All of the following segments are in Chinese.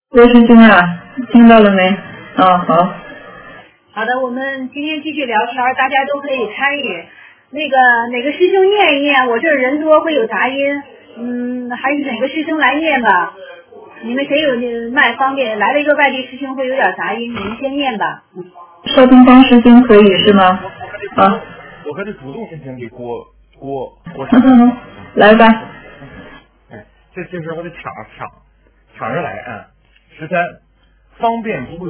郭师兄啊，听到了没？啊，好。 好的，我们今天继续聊天，大家都可以参与。那个哪个师兄念一念，我这儿人多会有杂音，还是哪个师兄来念吧。你们谁有麦方便？来了一个外地师兄会有点杂音，你们先念吧。 邵东方师兄可以是吗？啊。 我还是主动申请给郭来吧。 这时候我得抢着来啊。13方便不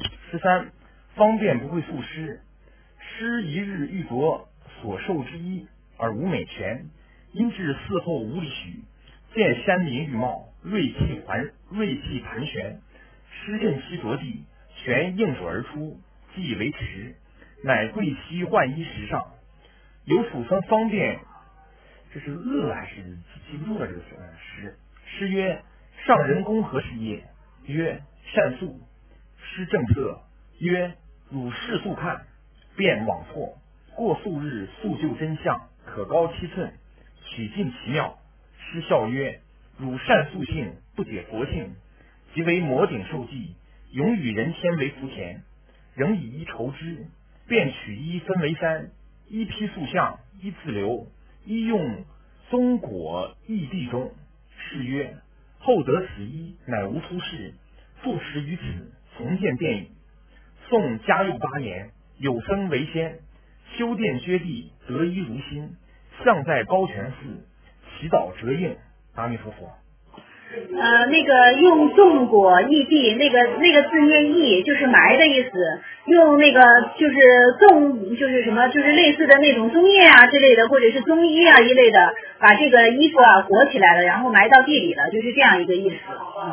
会赋诗，诗一日欲着所受之一而无美全，因至嗣后无理许，见山林玉貌，锐气盘旋，诗振兮着地，全应手而出，既为迟，乃贵兮浣衣时上。有属分方便，这是还是记不住了这个诗。诗曰：上人公何事也？曰：善素。诗正色，曰：汝视速看，便枉错。过数日，速就真相，可高7寸，取尽其妙。诗笑曰：汝善素性，不解佛性，即为摩顶受记，永与人天为福田。仍以一筹之，便取一分为3，一批塑像，一自留，一用松果异地中。是曰：后得此一，乃无出世，复食于此，从见便矣。宋嘉佑8年，有僧为先，修殿阙地，得一如新，像在高泉寺，祈祷折应。阿弥陀佛。 那个用种果异地，那个字念异，就是埋的意思。用那个就是种，就是什么，就是类似的那种棕叶啊之类的，或者是棕衣啊一类的，把这个衣服啊裹起来了，然后埋到地里了，就是这样一个意思。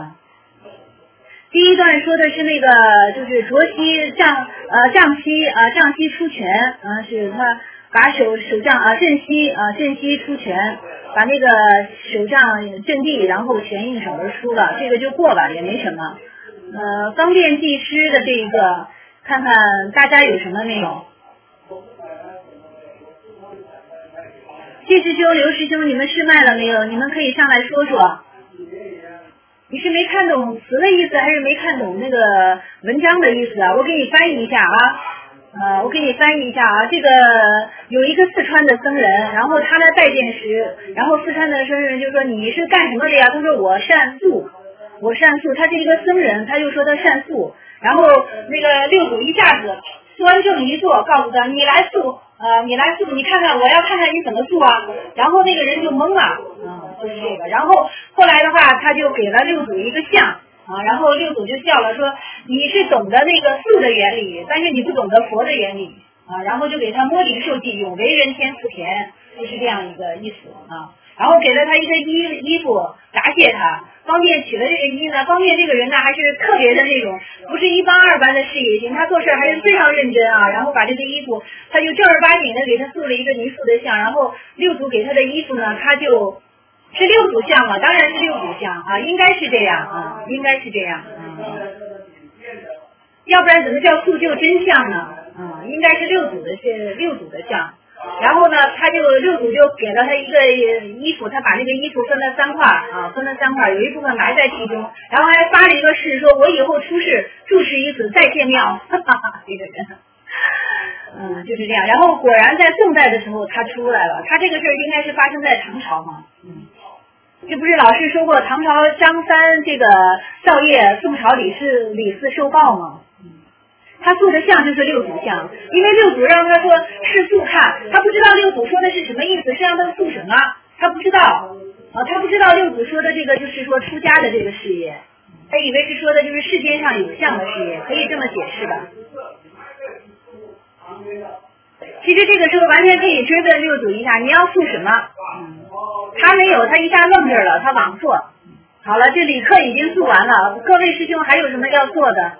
第一段说的是那个就是卓西杖西出拳是他把手杖振西出拳，把那个手杖振地，然后拳应手而出了，这个就过吧，也没什么。方便记诗的这一个，看看大家有什么没有？谢师兄、刘师兄，你们试麦了没有？你们可以上来说说。你是没看懂词的意思，还是没看懂那个文章的意思啊？我给你翻译一下啊。这个有一个四川的僧人，然后他来拜见时，然后四川的僧人就说：“你是干什么的呀？”他说：“我善素。”他是一个僧人，他就说他善素。然后那个六祖一下子端正一坐，告诉他：“你来素，你看看，我要看看你怎么素啊。”然后那个人就懵了，就是这个。然后后来的话，他就给了六祖一个像。然后六祖就笑了，说你是懂得那个素的原理，但是你不懂得佛的原理然后就给他摸顶受记，永为人天福田，就是这样一个意思然后给了他一个衣服答谢他。方便取了这个衣呢，方便这个人呢还是特别的那种，不是一般二般的事业心，他做事还是非常认真然后把这个衣服，他就正儿八经的给他塑了一个泥塑的像，然后六祖给他的衣服呢，他就是六祖像了，当然是六祖像应该是这样要不然怎么叫塑就真相呢？应该是六祖的像。然后呢，六祖就给了他一个衣服，他把那个衣服分了3块，有一部分埋在其中，然后还发了一个誓，说我以后出世住持于此，再见庙。这个人，就是这样。然后果然在宋代的时候他出来了，他这个事儿应该是发生在唐朝嘛。这不是老师说过唐朝张三这个少爷宋朝李四受报吗？他塑的像就是六祖像，因为六祖让他说是塑看，他不知道六祖说的是什么意思，是让他塑什么，他不知道六祖说的这个就是说出家的这个事业，他以为是说的就是世间上有相的事业，可以这么解释吧。其实这个时候完全可以追问六祖一下，你要塑什么？他没有，他一下愣这儿了，他往错。好了，这礼课已经塑完了，各位师兄还有什么要做的？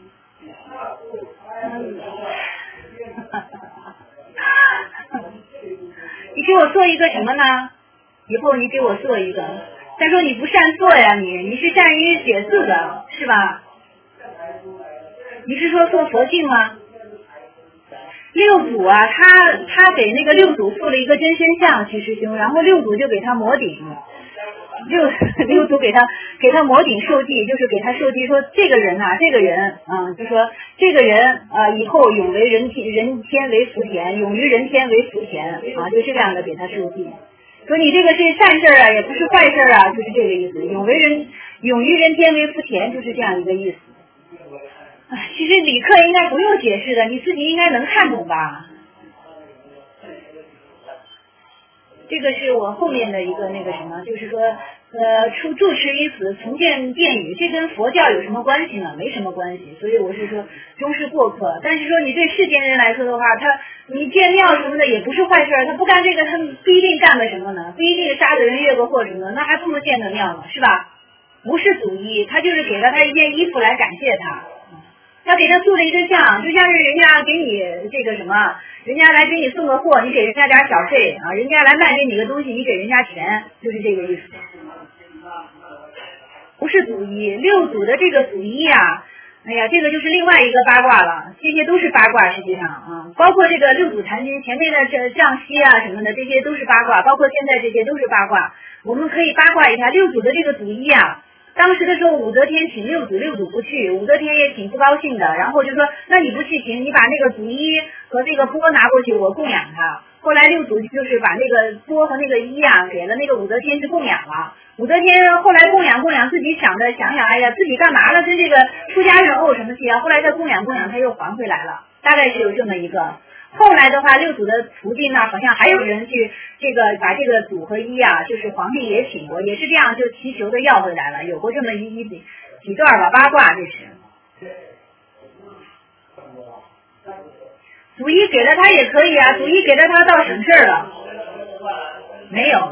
你给我做一个什么呢？以后你给我做一个。再说你不善做呀，你是善于写字的，是吧？你是说做佛性吗？六祖他给那个六祖塑了一个真身像，徐师兄，然后六祖就给他摩顶。 六祖给他摩顶受记，就是给他受记说这个人就说这个人以后永为人天为福田，永于人天为福田啊，就是这样的给他受记。说你这个是善事啊，也不是坏事啊，就是这个意思。永于人天为福田，就是这样一个意思。其实理科应该不用解释的，你自己应该能看懂吧？这个是我后面的一个那个什么，就是说住持于此，从见殿宇，这跟佛教有什么关系呢？没什么关系。所以我是说终是过客。但是说你对世间人来说的话，你建庙什么的也不是坏事，他不干这个，他不一定干个什么呢？不一定杀个人越个祸什么的，那还不如建个庙呢，是吧？不是祖衣，他就是给了他一件衣服来感谢他。他给他塑了一个像，就像是人家给你这个什么，人家来给你送个货，你给人家点小费啊，人家来卖给你个东西，你给人家钱，就是这个意思。不是祖衣，六祖的这个祖衣啊，哎呀，这个就是另外一个八卦了，这些都是八卦，实际上啊，包括这个六祖坛经前面的这降息啊什么的，这些都是八卦，包括现在这些都是八卦。我们可以八卦一下六祖的这个祖衣啊。当时的时候，武则天请六祖不去，武则天也挺不高兴的，然后就说，那你不去行，你把那个祖衣和这个钵拿过去，我供养他。后来六祖就是把那个钵和那个衣啊，给了那个武则天去供养了。武则天后来供养，自己想想，哎呀，自己干嘛了？跟这个出家人怄什么气啊？后来再供养，他又还回来了，大概是有这么一个。后来的话，六祖的徒弟呢，好像还有人去把这个祖和衣啊，就是皇帝也请过，也是这样就祈求的要回来了，有过这么几段吧，八卦这是。祖衣给了他也可以啊，祖衣给了他倒省事了。没有。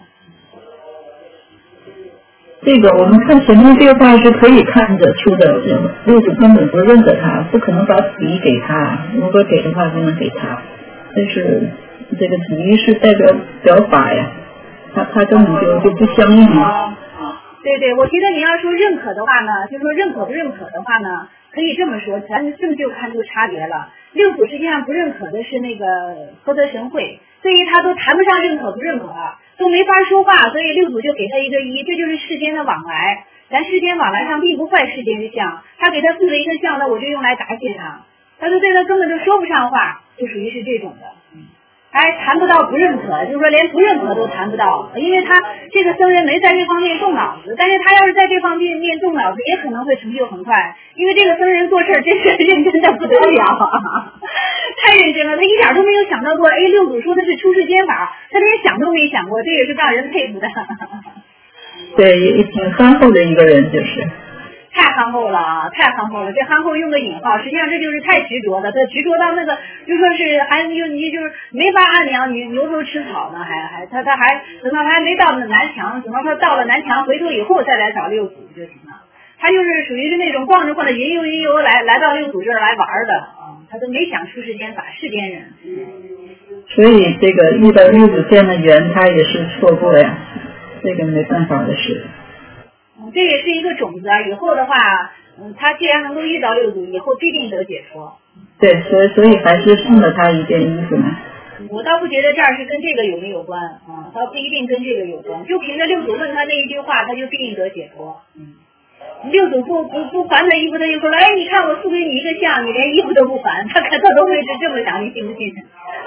这个我们看前面这个话是可以看得出的，六祖根本不认得他，不可能把祖衣给他，如果给的话就能给他。但是这个祖衣是代表法呀，他根本就不相应了。 对，我觉得你要说认可的话呢，就说认可不认可的话呢，可以这么说，咱这么就看出差别了。六祖实际上不认可的是那个福德神会，所以他都谈不上认可不认可，都没法说话，所以六祖就给他一个衣，这就是世间的往来。咱世间往来上并不坏世间的相，他给他塑了一个像，那我就用来答谢他，他就对他根本就说不上话，就属于是这种的。还谈不到不认可，就是说连不认可都谈不到，因为他这个僧人没在这方面动脑子，但是他要是在这方面动脑子，也可能会成就很快，因为这个僧人做事真是认真的不得了，太认真了，他一点都没有想到过，六祖说的是出世间法，他连想都没想过，这也是让人佩服的。 对，也挺憨厚的一个人，就是太憨厚了啊，太憨厚了！这憨厚用个引号，实际上这就是太执着了。他执着到那个，就说是你就是没法按量，你牛头吃草呢，他还等到他还没到南墙，等到他到了南墙，回头以后再来找六祖就行了。他就是属于是那种逛着逛着云游来到六祖这儿来玩的啊，他都没想出世间法，世间人。 所以这个遇到六祖这样的缘，他也是错过呀，这个没办法的事。 这也是一个种子啊！以后的话，他既然能够遇到六祖，以后必定得解脱。 对，所以还是送了他一件衣服呢。 我倒不觉得这儿是跟这个有没有关啊，倒不一定跟这个有关。就凭着六祖问他那一句话，他就必定得解脱。六祖不还他衣服，他就说了：“哎，你看我送给你一个像，你连衣服都不还。”他都会是这么想，你信不信？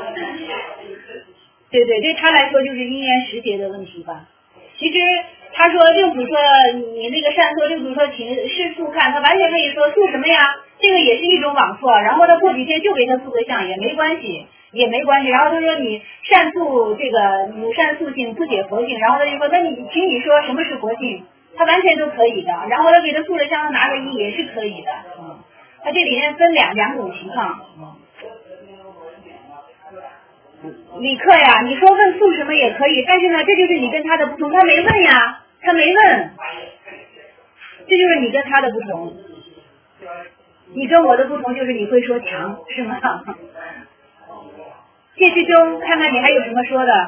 对，对他来说就是因缘时节的问题吧。其实他说六祖说你那个善错，六祖说请是速看，他完全可以说速什么呀？这个也是一种往错，然后他过几天就给他速个像也没关系。然后他说你善速这个有善速性不解佛性，然后他就说那你请你说什么是佛性？他完全都可以的。然后他给他速了像，他拿个衣也是可以的。他这里面分两种情况。理科呀，你说问速什么也可以，但是呢，这就是你跟他的不同，他没问呀，他没问，这就是你跟他的不同。你跟我的不同就是你会说强，是吗？谢师兄，看看你还有什么说的？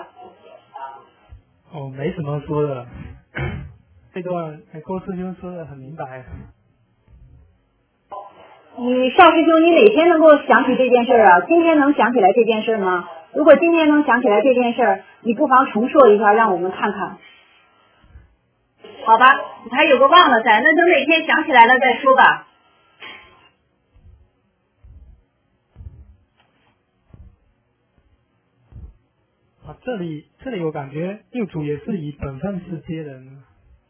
没什么说的，这段郭师兄说的很明白。 你邵师兄，你哪天能够想起这件事啊？今天能想起来这件事吗？如果今天能想起来这件事，你不妨重说一下，让我们看看。 好吧，你还有个忘了在，那等哪天想起来了再说吧。 啊，这里我感觉六祖也是以本分是接人。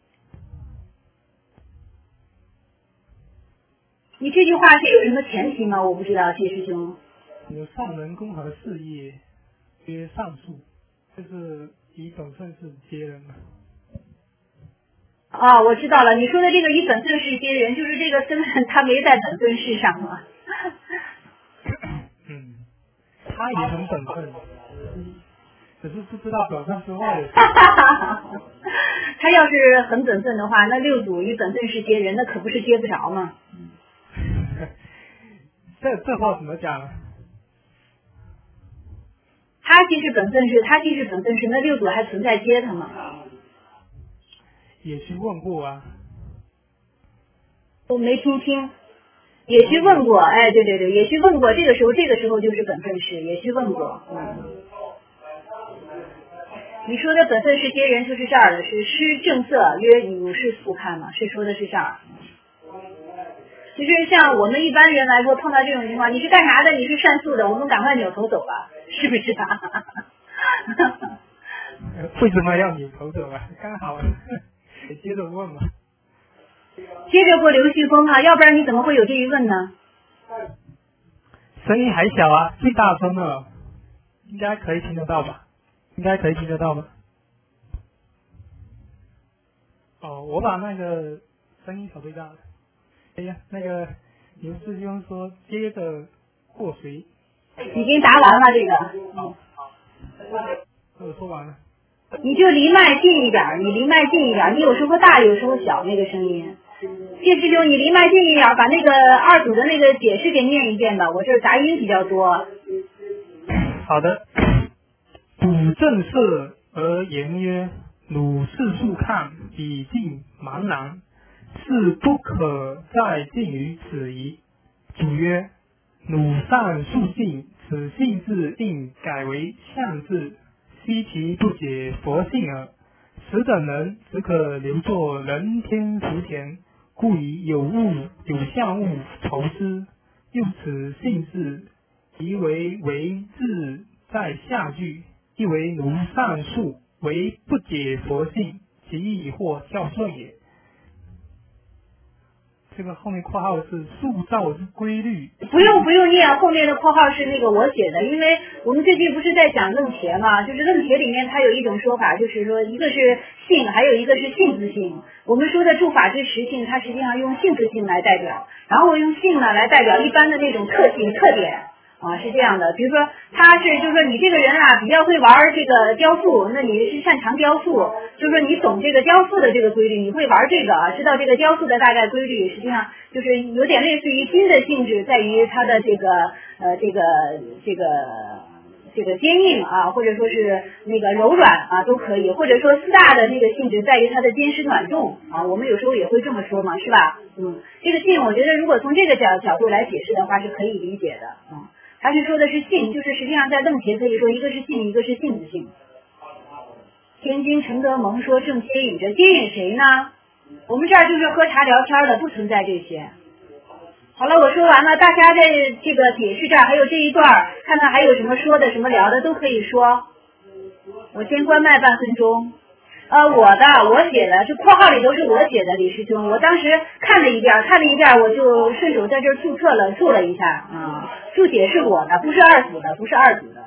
你这句话是有什么前提吗？我不知道，谢师兄。 有上人公和事业曰上述，就是以本分是接人嘛。 啊，我知道了，你说的这个以本分是接人，就是这个僧人他没在本分事上嘛。 他也很本分，只是不知道本分之外的事。 他要是很本分的话，那六祖以本分是接人，那可不是接不着嘛。 这话怎么讲？ 他既是本分是，那六祖还存在接他吗？ 也去问过啊。 我没听清。也去问过，哎，对，也去问过。这个时候就是本分事，也去问过。你说的本分是接人，就是这儿的，是施正色曰汝是速看嘛，是说的是这儿。其实像我们一般人来说，碰到这种情况，你是干啥的？你是善诉的，我们赶快扭头走吧，是不是啊？ 为什么要扭头走啊？刚好，接着问嘛。 接着过刘旭峰啊，要不然你怎么会有这一问呢？ 声音还小啊，最大声了，应该可以听得到吧？哦，我把那个声音调最大了。哎呀，那个刘师兄说接着过谁？ 已经答完了这个。 我说完了。 你就离麦近一点，你有时候大，有时候小那个声音。谢师兄，你离麦近一点，把那个二组的那个解释给念一遍吧，我这杂音比较多。 好的。补正色而言曰：汝是速看，彼尽茫然，是不可再近于此矣。主曰：汝善速性，此性字应改为相字，悉其不解佛性耳。此等人只可留作人天福田，故以有物有相物酬之。又此性字，宜为字在下句，亦为如上述，为不解佛性，其意或较顺也。这个后面括号是塑造之规律。 不用念，后面的括号是那个我写的，因为我们最近不是在讲楞伽嘛，就是楞伽里面它有一种说法，就是说一个是性，还有一个是性自性。我们说的诸法之实性，它实际上用性自性来代表，然后我用性呢来代表一般的那种特性特点。是这样的，比如说他是就是说你这个人啊比较会玩这个雕塑，那你是擅长雕塑，就是说你懂这个雕塑的这个规律，你会玩这个啊，知道这个雕塑的大概规律，实际上就是有点类似于心的性质在于它的这个坚硬啊，或者说是那个柔软啊都可以，或者说四大的那个性质在于它的坚实暖重啊，我们有时候也会这么说嘛，是吧？这个性我觉得如果从这个角度来解释的话是可以理解的啊。他是说的是性，就是实际上在楞伽可以说一个是性，一个是性子性。天津陈德蒙说正接引着，接引谁呢？我们这儿就是喝茶聊天的，不存在这些。好了，我说完了，大家在这个解释这儿还有这一段，看看还有什么说的什么聊的都可以说。我先关麦半分钟。我写的，这括号里都是我写的，李师兄。我当时看了一遍，我就顺手在这儿注了一下啊。注解是我的，不是二组的。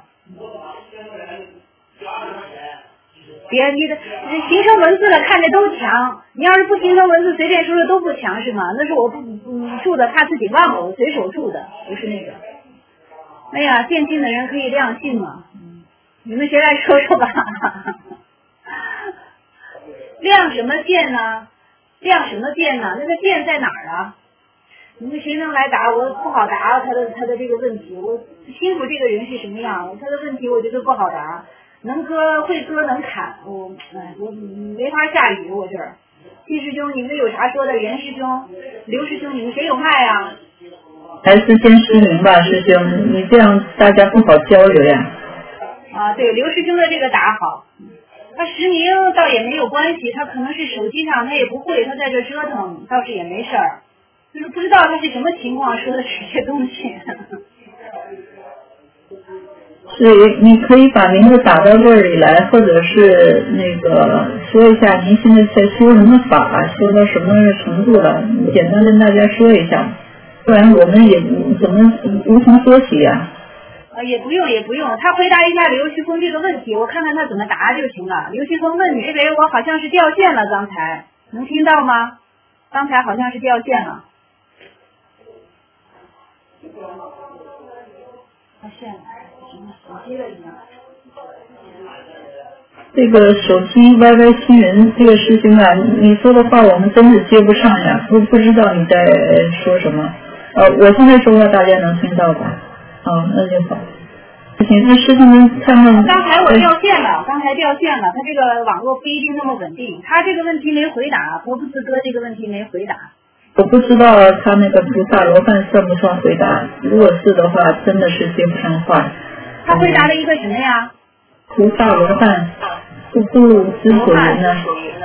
别你的形成文字了，看着都强。你要是不形成文字，随便说说都不强是吗？那是我注的，怕自己忘了，我随手注的，不是那个。哎呀，渐进的人可以亮性嘛。你们谁来说说吧。亮什么剑呢？那个剑在哪儿啊？你们谁能来答？我不好答他的这个问题，我清楚这个人是什么样，他的问题我觉得不好答。能割会割能砍，我没法下雨我这儿。季师兄，你们有啥说的？袁师兄、刘师兄，你们谁有麦啊？ 还是先失明吧，师兄，你这样大家不好交流呀。 对，刘师兄的这个答好。 他实名倒也没有关系，他可能是手机上他也不会，他在这折腾倒是也没事儿，就是不知道他是什么情况说的这些东西。 所以你可以把名字打到这里来，或者是那个说一下您现在在修什么法，修到什么程度了，简单跟大家说一下，不然我们也怎么无从说起呀？ 也不用，他回答一下刘旭峰这个问题，我看看他怎么答就行了。刘旭峰问你，我好像是掉线了，刚才能听到吗？刚才好像是掉线了。掉线了，什么手机了已经？ 这个手机 YY 新人这个事情啊，你说的话我们真是接不上呀，不知道你在说什么。我现在说话大家能听到吧？那就好。行，那师兄们看看。 刚才我掉线了，他这个网络不一定那么稳定，他这个问题没回答，佛布斯哥这个问题没回答。 我不知道他那个菩萨罗汉算不算回答，如果是的话，真的是接不上话。 他回答了一个什么呀？ 菩萨罗汉，不知所云呢。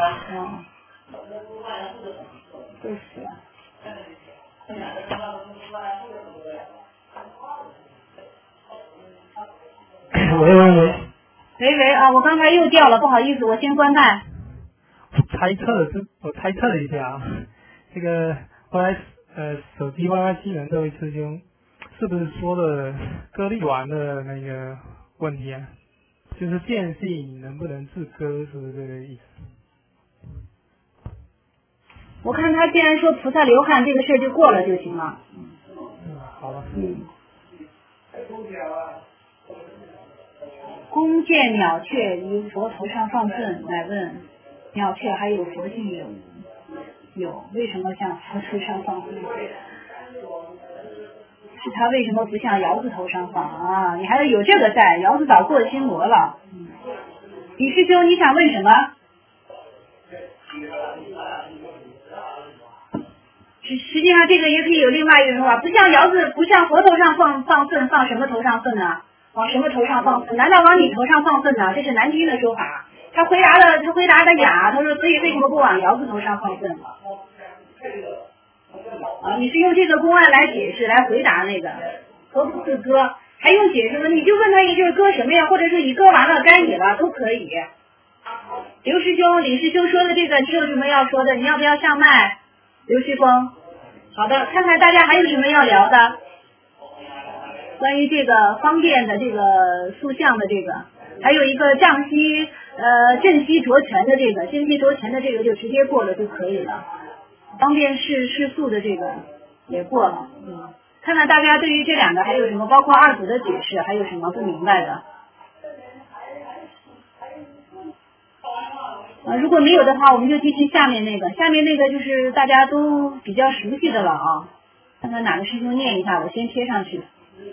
喂啊！我刚才又掉了，不好意思，我先关麦。 我猜测了一下啊，这个后来手机 YY 新人这位师兄是不是说了割力丸的那个问题啊？就是见性能不能自割，是不是这个意思？ 我看他既然说菩萨流汗这个事儿就过了就行了。 好了。 弓箭鸟雀于佛头上放赠，乃问鸟雀还有佛性有无？有，为什么向佛头上放赠？是他为什么不向窑子头上放啊？你还有这个在，窑子早过心魔了。李师兄，你想问什么？实际上这个也可以有另外一种说法，不像窑子，不像佛头上放粪，放什么头上粪呢？往什么头上放粪？难道往你头上放粪呢？这是难听的说法。他回答的雅，他说所以为什么不往窑子头上放粪？你是用这个公案来解释来回答那个何不是割，还用解释吗？你就问他一句割什么呀，或者是你割完了该你了都可以。刘师兄、李师兄说的这个，你有什么要说的？你要不要上麦？刘旭峰，好的，看看大家还有什么要聊的。关于这个方便的这个塑像的这个，还有一个正西着拳的这个，正西着拳的这个就直接过了就可以了。方便示塑的这个也过了。看看大家对于这两个还有什么，包括二组的解释还有什么不明白的。如果没有的话，我们就继续下面那个就是大家都比较熟悉的了啊。看看哪个师兄念一下，我先贴上去。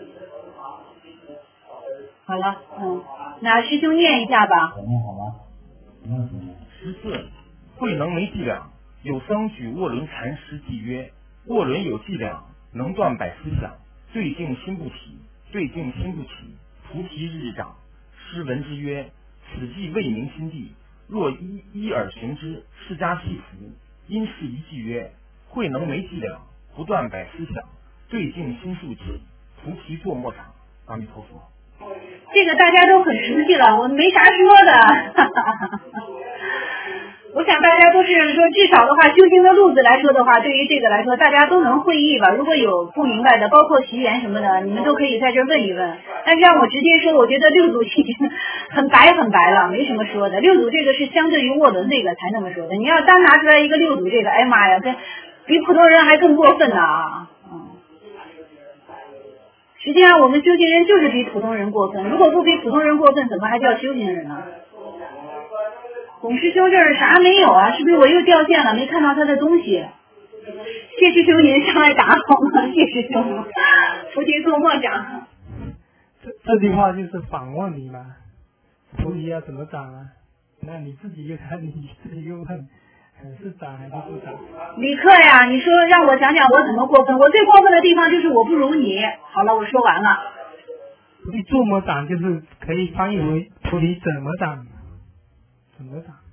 好了，那师兄念一下吧。 好了。14，慧能没伎俩，有僧举卧轮禅师记曰：卧轮有伎俩，能断百思想，对境心不起，菩提日长。诗文之曰：此即未明心地，若依耳寻之，是家系服。因是一句曰：慧能没伎俩，不断百思想，对境心不起，菩提作莫长。阿弥陀佛。 这个大家都很熟悉了，我没啥说的。我想大家都是说，至少的话，修行的路子来说的话，对于这个来说，大家都能会意吧。如果有不明白的，包括习言什么的，你们都可以在这问一问。但是让我直接说，我觉得六祖已经很白了，没什么说的。六祖这个是相对于卧轮这个才那么说的。你要单拿出来一个六祖这个，哎妈呀，比普通人还更过分呢啊！实际上我们修行人就是比普通人过分，如果不比普通人过分，怎么还叫修行人呢？董师兄这儿啥没有啊？是不是我又掉线了？没看到他的东西。谢师兄您上来打好吗？谢师兄，菩提作莫长。 这句话就是反问你嘛，菩提要怎么长啊？那你自己又问。是长还是不长？ 李克呀，你说让我讲讲我怎么过分？我最过分的地方就是我不如你。好了，我说完了。 菩提作么长就是可以翻译为菩提怎么长？ 怎么长？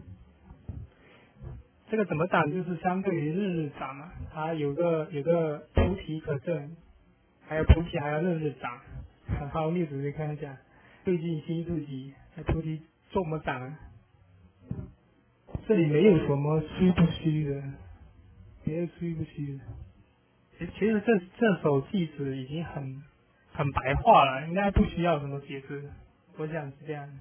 这个怎么长就是相对于日日长嘛，它有个菩提可证，还有菩提还要日日长。然后例子就看一下，最近新自己菩提这么长，这里没有什么虚不虚的，没有虚不虚的。其实这首句子已经很白话了，应该不需要什么解释，我想是这样的。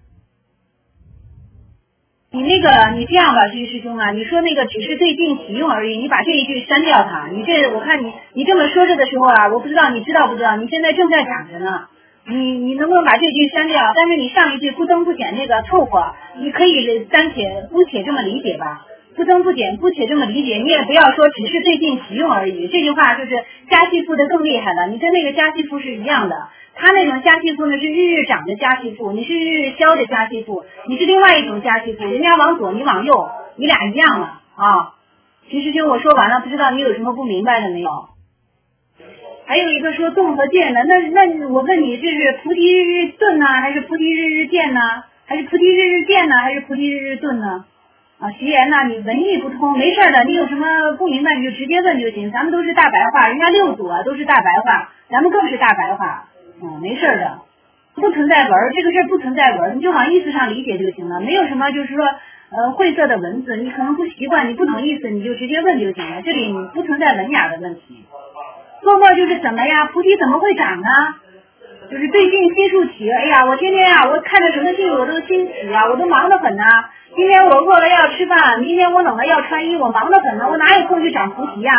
你这样吧，这个师兄啊，你说那个只是对境起用而已，你把这一句删掉它。我看你这么说着的时候啊，我不知道你知道不知道，你现在正在讲着呢。你能不能把这句删掉？但是你上一句不增不减那个凑合，你可以姑且这么理解吧。不增不减，姑且这么理解，你也不要说只是对境起用而已。这句话就是加系父的更厉害了，你跟那个加系父是一样的。他那种加系父呢是日日长的加系父，你是日日消的加系父，你是另外一种加系父，人家往左你往右，你俩一样了啊。徐师兄，我说完了，不知道你有什么不明白的没有？还有一个说动和见的，那我问你，这是菩提日日顿呢，还是菩提日日见呢？还是菩提日日见呢，还是菩提日日顿呢？啊，徐言呐，你文艺不通，没事的，你有什么不明白你就直接问就行，咱们都是大白话，人家六祖啊都是大白话，咱们更是大白话，没事的，不存在文，这个事儿不存在文，你就往意思上理解就行了，没有什么就是说晦涩的文字，你可能不习惯，你不懂意思，你就直接问就行了，这里你不存在文雅的问题。做梦就是怎么呀？菩提怎么会长呢？就是对境心数起，哎呀，我天天啊，我看着什么境我都心起啊，我都忙得很呐。今天我饿了要吃饭，明天我冷了要穿衣，我忙得很呢，我哪有空去长菩提呀？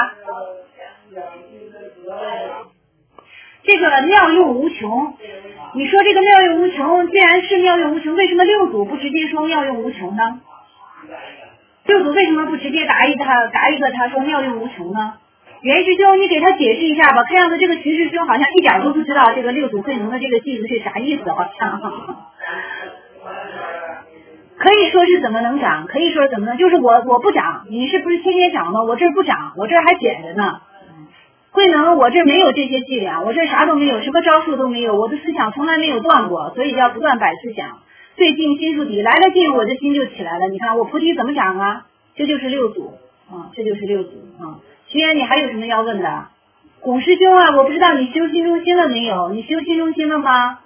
这个妙用无穷，你说这个妙用无穷，既然是妙用无穷，为什么六祖不直接说妙用无穷呢？六祖为什么不直接答一个他说妙用无穷呢？袁师兄，你给他解释一下吧。看样子这个徐师兄好像一点都不知道这个六祖慧能的这个句子是啥意思，好像。可以说是怎么能长，可以说怎么能，就是我不长，你是不是天天长呢？我这不长，我这还减着呢。慧能，我这没有这些伎俩，我这啥都没有，什么招数都没有，我的思想从来没有断过，所以叫不断摆思想。最近心数底，来了劲，我的心就起来了。你看我菩提怎么长啊？这就是六祖啊，这就是六祖啊。徐言，你还有什么要问的？龚师兄啊，我不知道你修心中心了没有？你修心中心了吗？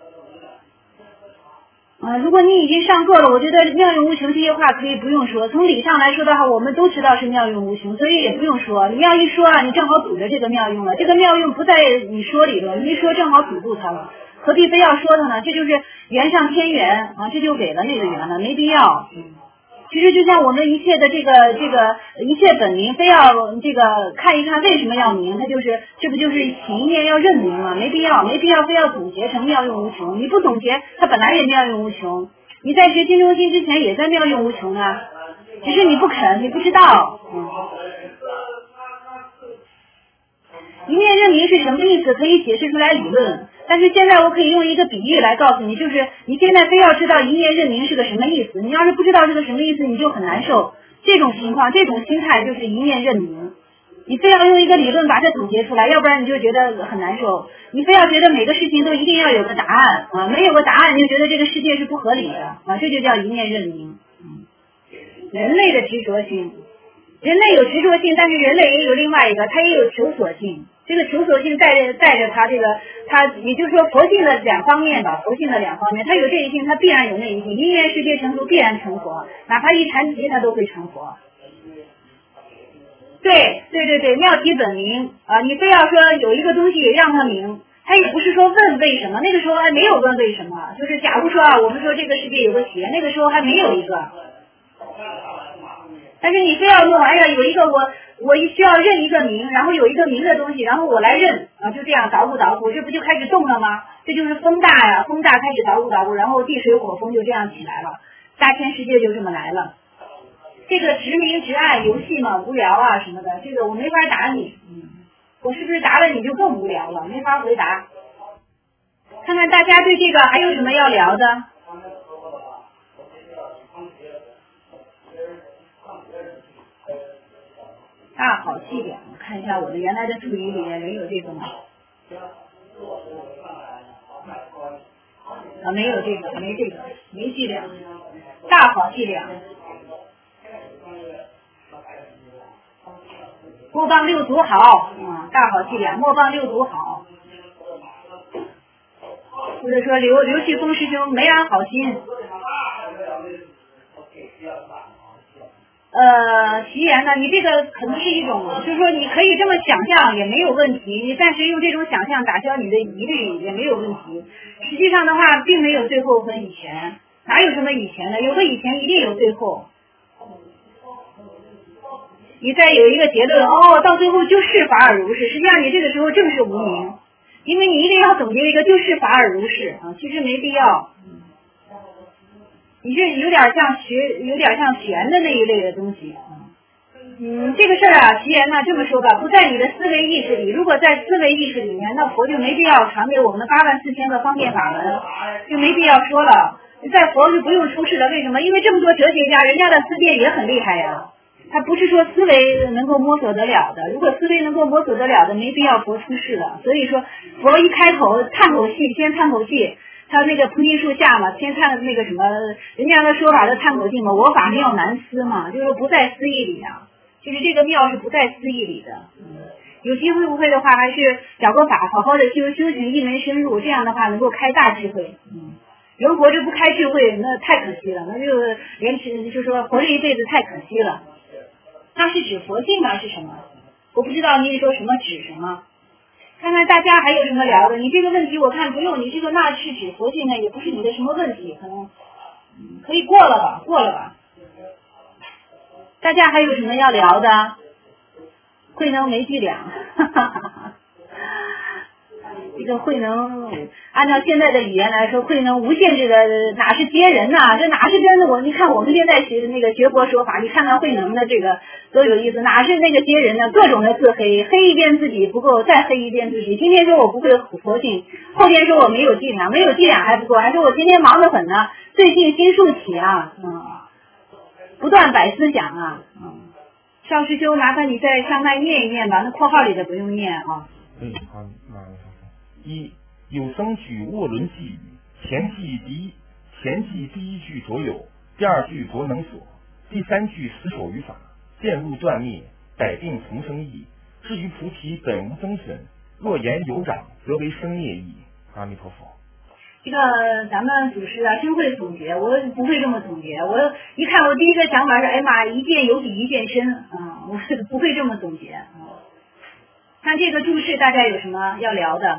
如果你已经上课了，我觉得妙用无穷这些话可以不用说。从理上来说的话，我们都知道是妙用无穷，所以也不用说。你要一说啊，你正好堵着这个妙用了。这个妙用不在你说里头，你一说正好堵住它了，何必非要说它呢？这就是缘上添缘啊，这就给了那个缘了，没必要。其实就像我们一切的这个一切本名，非要这个看一看为什么要名，它就是这不就是起一念要认名吗？没必要非要总结成妙用无穷。你不总结，它本来也妙用无穷。你在学心中心之前也在妙用无穷啊，只是你不肯，你不知道。一念认明是什么意思？可以解释出来理论。但是现在我可以用一个比喻来告诉你，就是你现在非要知道一念认明是个什么意思，你要是不知道是个什么意思，你就很难受。这种情况，这种心态就是一念认明。你非要用一个理论把它总结出来，要不然你就觉得很难受。你非要觉得每个事情都一定要有个答案啊，没有个答案你就觉得这个世界是不合理的啊，这就叫一念认明。人类的执着性，人类有执着性，但是人类也有另外一个，它也有求索性。这个求索性带着它也就是说佛性的两方面吧，佛性的两方面，它有这一性，它必然有那一性。因缘世界成熟必然成佛，哪怕一禅题它都会成佛。对，妙体本明啊，你非要说有一个东西让它明，它也不是说问为什么，那个时候还没有问为什么，就是假如说啊，我们说这个世界有个邪，那个时候还没有一个。但是你非要弄，哎呀，有一个我需要认一个名，然后有一个名的东西，然后我来认啊，就这样捣鼓，这不就开始动了吗？这就是风大呀，风大开始捣鼓，然后地水火风就这样起来了，大千世界就这么来了。这个执明执爱游戏嘛，无聊啊什么的，这个我没法答你，我是不是答了你就更无聊了，没法回答。看看大家对这个还有什么要聊的？大好气点，我看一下我的原来的注语里面仍有这个吗？ 没有这个，没这个，没伎俩，大好伎俩。莫帮六祖好，大好伎俩，莫帮六祖好。或者说刘旭峰师兄没安好心。其言呢，你这个可能是一种，就是说你可以这么想象也没有问题，你暂时用这种想象打消你的疑虑也没有问题。实际上的话，并没有最后和以前，哪有什么以前呢？有个以前一定有最后。你再有一个结论，到最后就是法尔如是，实际上你这个时候正是无明，因为你一定要总结一个就是法尔如是啊，其实没必要。你这有点像玄的那一类的东西。这个事儿啊，其言呢这么说吧，不在你的思维意识里。如果在思维意识里面，那佛就没必要传给我们84000个方便法门，就没必要说了。在佛就不用出世了，为什么？因为这么多哲学家，人家的思辨也很厉害呀。他不是说思维能够摸索得了的，如果思维能够摸索得了的，没必要佛出世了。所以说，佛一开口叹口气，先叹口气。他那个菩提树下嘛，先看那个什么，人家的说法的叹口气嘛，我法妙难思嘛，就是不在思义里啊，就是这个妙是不在思义里的。有机会不会的话，还是找个法好好的修行一门深入，这样的话能够开大智慧。人活着不开智慧，那太可惜了，那就就说活这一辈子太可惜了。那是指佛性吗？是什么？我不知道你说什么指什么。看看大家还有什么聊的？你这个问题我看不用，你这个那是指佛性呢，也不是你的什么问题，可能可以过了吧。大家还有什么要聊的？慧能没伎俩，这个慧能按照现在的语言来说，慧能无限制的哪是接人呐？这哪是真的？你看我们现在学佛说法，你看看慧能的这个多有意思，哪是那个接人呢？各种的自黑，黑一遍自己不够，再黑一遍自己。今天说我不会佛性，后天说我没有伎俩，没有伎俩还不够，还说我今天忙得很呢，最近心术起啊，不断摆思想啊，邵师兄，麻烦你再上麦念一念吧，那括号里的不用念啊。 好，一有僧举卧轮寄语，前记第一句着有，第二句着能所，第三句死守于法，渐入断灭，逮定从生义。至于菩提本无增损，若言有长，则为生灭义。阿弥陀佛。 这个咱们祖师啊，真会总结，我不会这么总结。我一看，我第一个想法是，哎妈，一见有比一见深我不会这么总结看这个注释，大家有什么要聊的？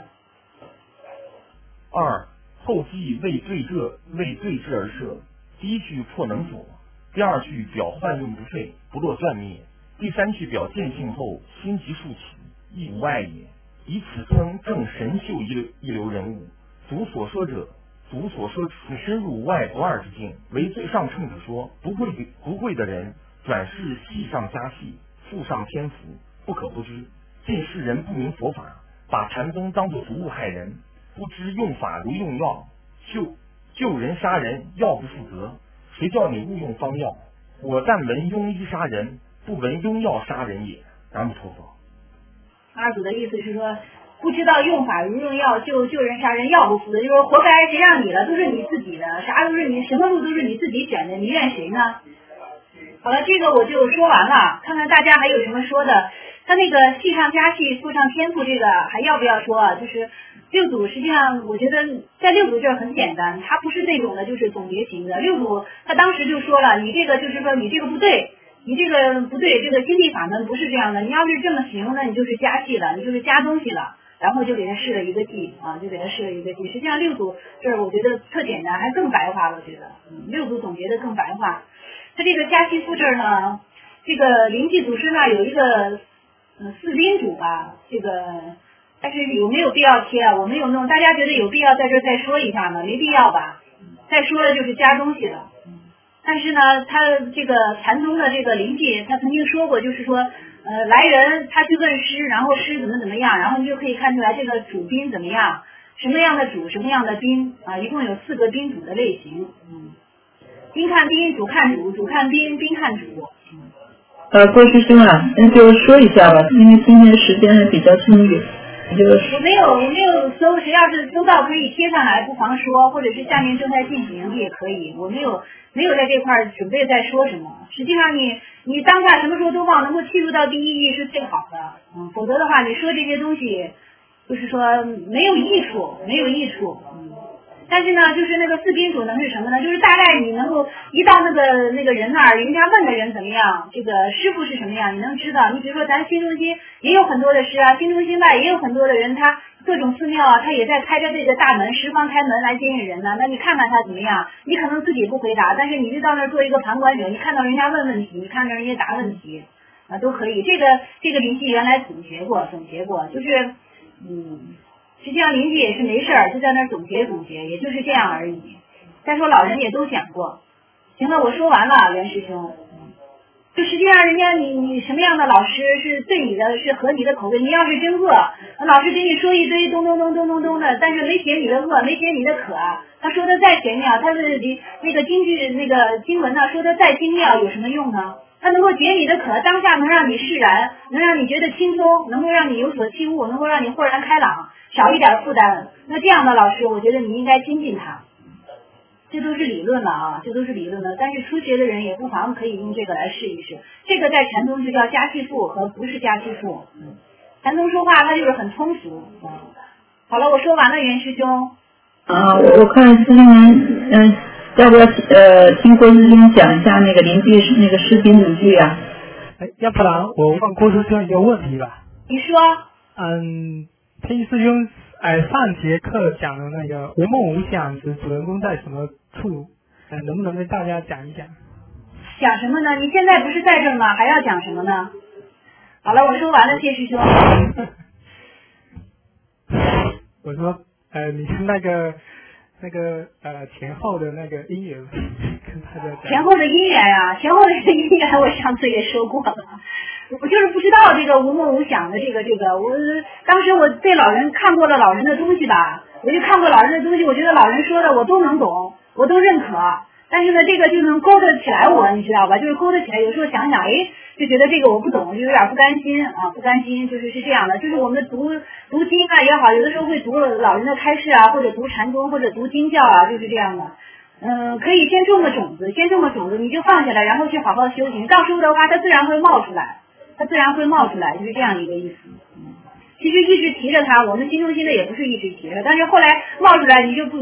二后记为对治而设，第一句破能所，第二句表幻用不废，不落断灭，第三句表见性后心即竖起，亦无碍也。以此称正神秀一流人物。祖所说此深入外不二之境，为最上乘者说，不会的人转世系上加系，附上天福，不可不知。近世人不明佛法，把禅宗当作俗物害人，不知用法如用药，救人杀人，药不负责。谁叫你误用方药？我但闻庸医杀人，不闻庸药杀人也。阿弥陀佛。 二祖的意思是说，不知道用法如用药，救人杀人，药不负责，就是说活该谁让你了，都是你自己的，啥都是你，什么路都是你自己选的，你怨谁呢？好了，这个我就说完了，看看大家还有什么说的。他那个系上加系，附上天赋，这个还要不要说啊？就是六祖，实际上我觉得在六祖这儿很简单，他不是那种的就是总结型的。六祖他当时就说了，你这个就是说你这个不对，你这个不对，这个心地法门不是这样的。你要是这么行，那你就是加系了，你就是加东西了。然后就给他试了一个记实际上六祖这儿我觉得特简单，还更白话，我觉得六祖总结的更白话。他这个加系附这儿呢，这个灵济祖师那有一个四宾主吧，这个但是有没有必要贴啊？我没有弄，大家觉得有必要在这儿再说一下吗？没必要吧？再说了就是加东西了。但是呢，他这个禅宗的这个灵济，他曾经说过，就是说来人他去问师，然后师怎么样，然后你就可以看出来这个主宾怎么样，什么样的主，什么样的宾啊，一共有4个宾主的类型。宾看宾，主看主，主看宾，宾看主。 郭师兄啊，那就说一下吧，因为今天时间还比较充裕。 就是我没有搜，谁要是搜到可以贴上来，不妨说，或者是下面正在进行也可以。我没有在这块准备再说什么。实际上你当下什么时候都忘，能够记录到第一义是最好的。否则的话，你说这些东西，就是说没有益处。但是呢，就是那个四宾主能是什么呢？就是大概你能够一到那个人那儿，人家问的人怎么样，这个师傅是什么样，你能知道。你比如说咱新中心也有很多的师啊，新中心外也有很多的人，他各种寺庙啊，他也在开着这个大门，十方开门来接引人呢。那你看看他怎么样？你可能自己不回答，但是你就到那儿做一个旁观者，你看到人家问问题，你看到人家答问题啊，都可以。这个灵济原来总结过，就是实际上邻居也是没事儿，就在那儿总结，也就是这样而已。再说老人也都讲过。行了，我说完了，袁师兄。就实际上人家你什么样的老师是对你的，是合你的口味。你要是真饿，老师给你说一堆咚的，但是没解你的饿，没解你的渴。他说的再玄妙，他是那个京剧那个经文呢，说的再精妙有什么用呢？它能够解你的渴，当下能让你释然，能让你觉得轻松，能够让你有所弃悟，能够让你豁然开朗，少一点负担。那这样的老师，我觉得你应该亲近他。这都是理论了。但是初学的人也不妨可以用这个来试一试。这个在禅宗就叫家系赋和不是家系赋。禅宗说话他就是很通俗。好了，我说完了，袁师兄。 我看师兄们，要不要听郭师兄讲一下那个邻居那个诗经主句啊？ 要不然我问郭师兄一个问题吧。 你说。 听师兄上节课讲的那个无梦无想时主人公在什么处，能不能跟大家讲一讲？ 讲什么呢？你现在不是在这儿吗？还要讲什么呢？好了，我说完了，谢师兄。 我说你是那个前后的那个姻缘跟大家讲。 前后的姻缘啊，前后的这个姻缘我上次也说过了。我就是不知道这个无梦无想的这个，我当时我对老人看过了老人的东西吧，我就看过老人的东西，我觉得老人说的我都能懂，我都认可。但是呢，这个就能勾得起来我，你知道吧？就是勾得起来。有时候想想，就觉得这个我不懂，就有点不甘心，就是这样的。就是我们读经啊也好，有的时候会读老人的开示啊，或者读禅宗，或者读经教啊，就是这样的。可以先种个种子，你就放下来，然后去好好修行。到时候的话，它自然会冒出来，就是这样一个意思。其实一直提着它，我们新中心的也不是一直提着，但是后来冒出来，你就不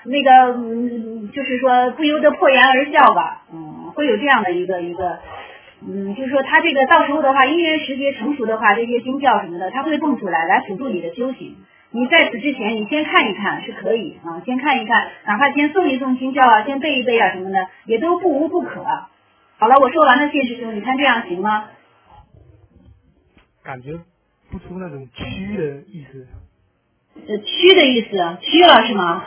就是说不由得破颜而笑吧，会有这样的一个，就是说他这个到时候的话，因缘时节成熟的话，这些经教什么的，它会蹦出来辅助你的修行。你在此之前，你先看一看是可以先看一看，哪怕先诵一诵经教啊，先背一背啊什么的，也都不无不可。好了，我说完了，谢师兄，你看这样行吗？ 感觉不出那种虚的意思。 虚的意思，虚了是吗？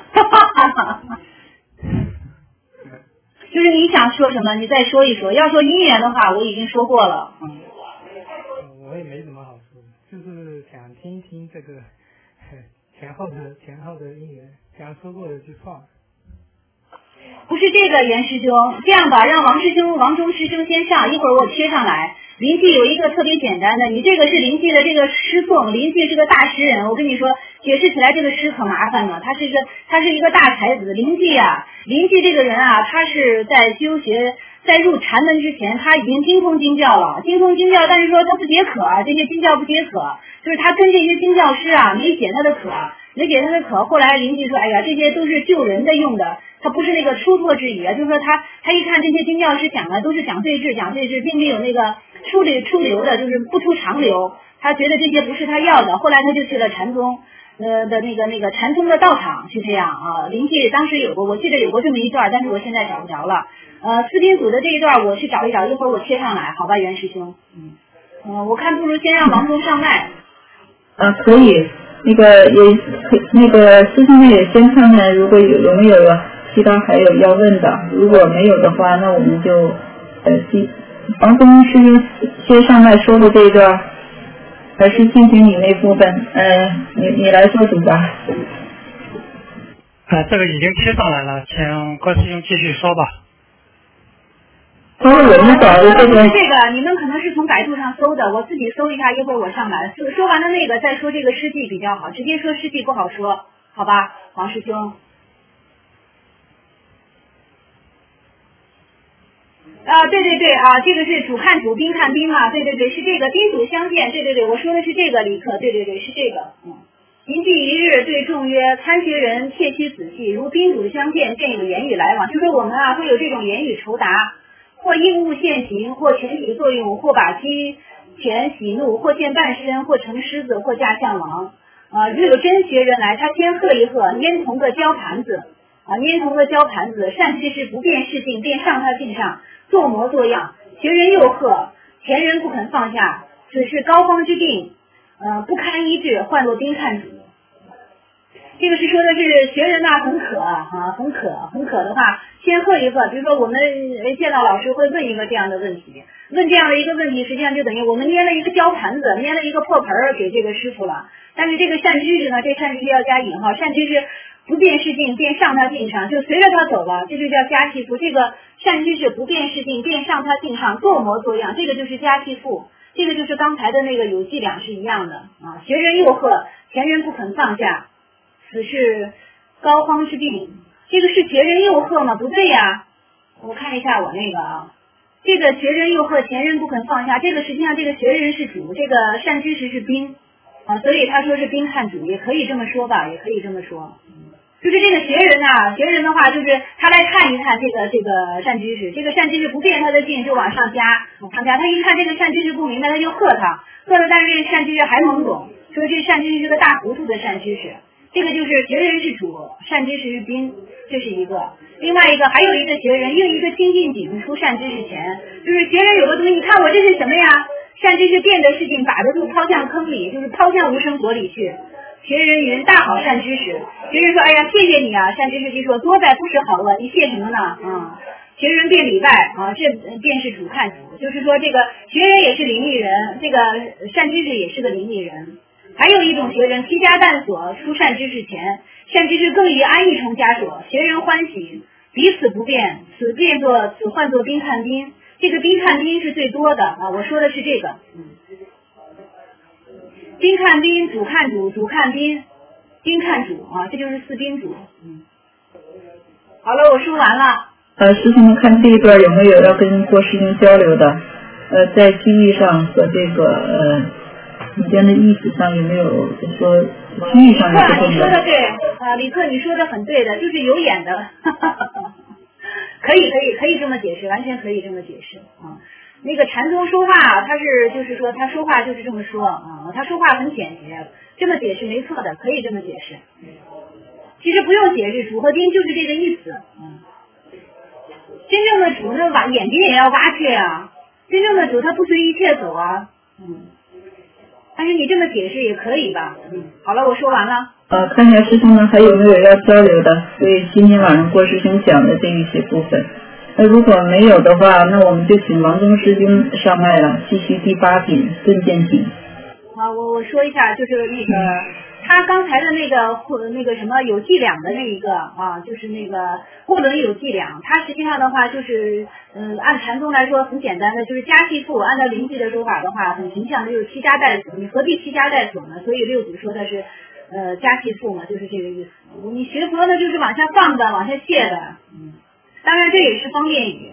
就是你想说什么，你再说一说。要说姻缘的话，我已经说过了。 我也没什么好说的，就是想听一听这个前后的姻缘，想说过的就算了。 不是这个，袁师兄，这样吧，让王忠师兄先上，一会儿我贴上来。灵济有一个特别简单的，你这个是灵济的这个诗颂，灵济是个大诗人，我跟你说，解释起来这个诗可麻烦了，他是一个大才子。灵济这个人啊，他是在修学，在入禅门之前，他已经精通经教了，但是说他不解渴，这些经教不解渴，就是他跟这些经教师啊没解他的渴，后来灵济说，哎呀，这些都是救人的用的，他不是那个出错之语啊，就是说他一看这些经教师讲的都是讲对治，并没有那个出流的，就是不出常流，他觉得这些不是他要的，后来他就去了禅宗的那个禅宗的道场，是这样啊。灵济当时我记得有过这么一段，但是我现在找不着了。四宾组的这一段我去找一找，一会儿我贴上来，好吧，袁师兄。我看不如先让王忠上麦。 可以，那个师兄也先看看，如果有没有其他还有要问的，如果没有的话，那我们就王忠师先上麦说的这一段，还是进行你那部分？你来做主吧。 这个已经贴上来了，请郭师兄继续说吧。 我们找的这个你们可能是从百度上搜的，我自己搜一下，一会儿我上来说完了那个再说这个诗句比较好，直接说诗句不好说，好吧，黄师兄。对啊，这个是主看主，宾看宾嘛，对，是这个宾主相见，对，我说的是这个李克，对，是这个，临近一日，对众曰：参学人切须仔细，如宾主相见，便有言语来往。就说我们会有这种言语酬答，或应物现行，或全体作用，或把击拳喜怒，或现半身，或成狮子，或驾象王。如有真学人来，他先喝一喝，拈同个交盘子，善知识不辨是境，便上他境上，做模作样。学人又喝，前人不肯放下，此是膏肓之病，不堪医治，患作宾看主。这个是说的是学人很渴的话，先喝一喝。比如说我们见到老师会问一个这样的问题，问这样的一个问题，实际上就等于我们捏了一个胶盘子，捏了一个破盆给这个师傅了。但是这个善知识呢，这善知识要加引号，善知识不辨是境，便上他境上，就随着他走了，这就叫加气赋。这个善知识不辨是境，便上他境上，做模作样，这个就是加气赋。这个就是刚才的那个有伎俩是一样的啊。学人又喝，前人不肯放下，此是膏肓之病。这个是学人又喝吗？不对呀。我看一下我那个这个学人又喝，前人不肯放下，这个实际上这个学人是主，这个善知识是宾所以他说是宾看主，也可以这么说吧，也可以这么说。就是这个学人的话，就是他来看一看这个善知识，这个善知识不变他的境，就往上加，他一看这个善知识不明白，他就喝他，但是这善知识还懵懂，说这善知识是个大糊涂的善知识。这个就是学人是主，善知识是宾，这是一个。另外一个还有一个学人应一个清净景出善知识前，就是学人有个东西，你看我这是什么呀？善知识变的事情把得住，抛向坑里，就是抛向无生国里去。学人云：大好善知识。学人说：哎呀，谢谢你啊。善知识就说：多载不识好恶，你谢什么呢？学人便礼拜这便是主看主，就是说这个学人也是灵力人，这个善知识也是个灵力人。还有一种学人披枷淡锁出善知识前，善知识更以安一重枷锁，学人欢喜，彼此不变，此唤作宾看宾。这个宾看宾是最多的我说的是这个。宾看宾，主看主，主看宾，宾看主这就是四宾主。好了，我说完了。 师兄们看这一段有没有要跟郭师兄交流的？在机遇上和这个里边的意思上有没有说机遇上有不同的？ 你说的对李克，你说的很对的，就是有眼的。可以这么解释，完全可以这么解释那个禅宗说话，就是说他说话就是这么说他说话很简洁，这么解释没错的，可以这么解释。其实不用解释，主和宾就是这个意思。真正的主那眼睛也要挖去真正的主他不随一切走但是你这么解释也可以吧？好了，我说完了。 看一下师兄们还有没有要交流的？所以今天晚上郭师兄讲的这一些部分。如果没有的话，那我们就请王宗师兄上麦了，继续第8品顿见品。 我说一下，就是那个他刚才的那个什么有伎俩的那一个就是那个货轮有伎俩，他实际上的话就是按禅宗来说很简单的，就是加气赋，按照临济的说法的话，很形象的就是披枷带锁，你何必披枷带锁呢？所以六祖说的是加气赋嘛，就是这个意思。你学佛呢就是往下放的，往下卸的。当然这也是方便语，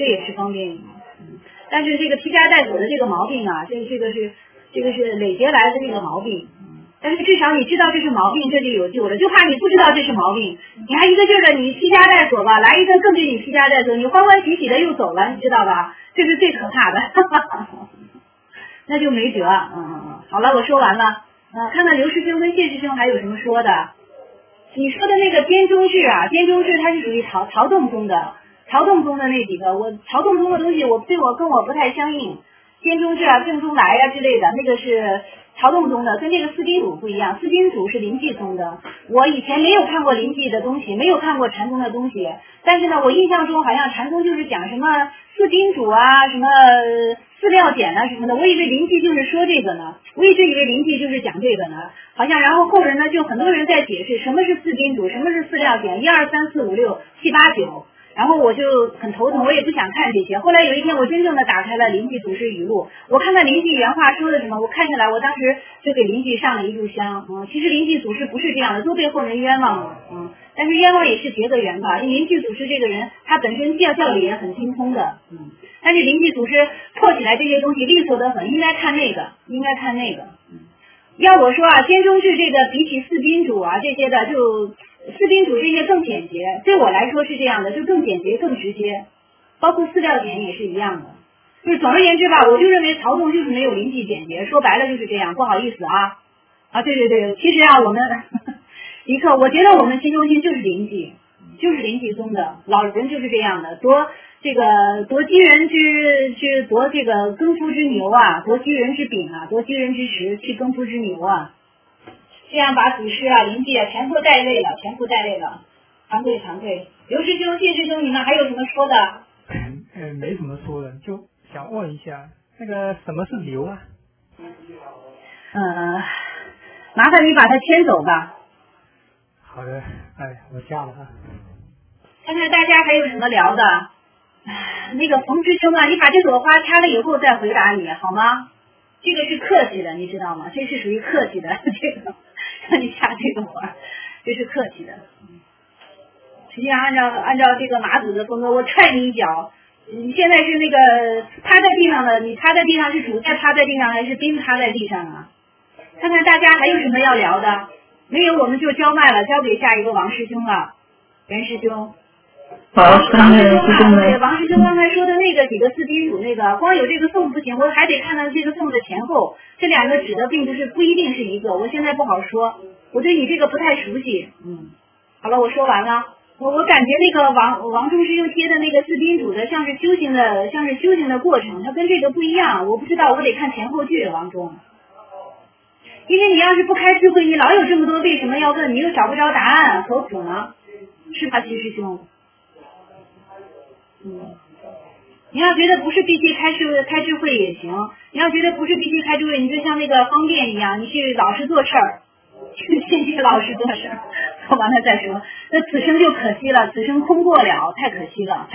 但是这个披枷带锁的这个毛病这个是累劫来的这个毛病。但是至少你知道这是毛病，这就有救了。就怕你不知道这是毛病，你还一个劲儿的你披枷带锁吧，来一个更给你披枷带锁，你欢欢喜喜的又走了，你知道吧？这是最可怕的，那就没辙。好了，我说完了。看看刘师兄跟谢师兄还有什么说的。你说的那个滇中志滇中志它是属于曹洞宗的那几个，曹洞宗的东西跟我不太相应。滇中志正宗来之类的，那个是曹洞宗的，跟这个四宾主不一样。四宾主是临济宗的，我以前没有看过临济的东西，没有看过禅宗的东西，但是呢，我印象中好像禅宗就是讲什么四宾主什么四料简什么的，我以为临济就是说这个呢，我一直以为临济就是讲这个呢，好像然后后人呢就很多人在解释什么是四宾主，什么是四料简，1、2、3、4、5、6、7、8、9。 然后我就很头疼，我也不想看这些。后来有一天，我真正的打开了灵济祖师语录，我看看灵济原话说的什么，我看下来，我当时就给灵济上了一炷香。其实灵济祖师不是这样的，都被后人冤枉了。但是冤枉也是结个缘吧。灵济祖师这个人，他本身教理也很精通的。但是灵济祖师破起来这些东西利索得很，应该看那个。要我说啊，天中志这个比起四宾主啊这些的，就四宾主这些更简洁，对我来说是这样的，就更简洁更直接，包括饲料点也是一样的。就是总而言之吧，我就认为曹洞就是没有灵济简洁，说白了就是这样，不好意思啊。对，其实啊我们一刻我觉得我们新中心就是灵济宗的老人就是这样的，夺鸡人之夺这个耕夫之牛啊，夺鸡人之饼啊，夺鸡人之食，去耕夫之牛啊，这样把祖师啊灵济啊全部带累了，惭愧。刘师兄谢师兄，你们还有什么说的？ 没什么说的，就想问一下那个什么是牛啊？ 麻烦你把它牵走吧。 好的，我下了啊。 看看大家还有什么聊的。那个冯师兄啊，你把这朵花掐了以后再回答你好吗？这个是客气的，你知道吗？这是属于客气的，这个让你掐这个花，这是客气的。实际上按照这个马祖的风格，我踹你一脚。你现在是那个趴在地上的，你趴在地上是主菜趴在地上还是宾趴在地上啊？看看大家还有什么要聊的，没有我们就交麦了，交给下一个王师兄了，袁师兄。 好， 王师兄啊，王师兄刚才说的那个几个四宾主那个，光有这个颂不行，我还得看到这个颂的前后，这两个指的并不一定是一个，我现在不好说，我对你这个不太熟悉。好了，我说完了。我感觉那个王中师兄贴的那个四宾主的像是修行的过程，它跟这个不一样，我不知道，我得看前后句。王中，因为你要是不开智慧，你老有这么多为什么要问，你又找不着答案，何苦呢？是吧，齐师兄？你要觉得不是必须开智慧也行，你要觉得不是必须开智慧，你就像那个方便一样，你去老实做事儿，去老实做事儿，做完了再说。那此生就可惜了，此生空过了，太可惜了啊！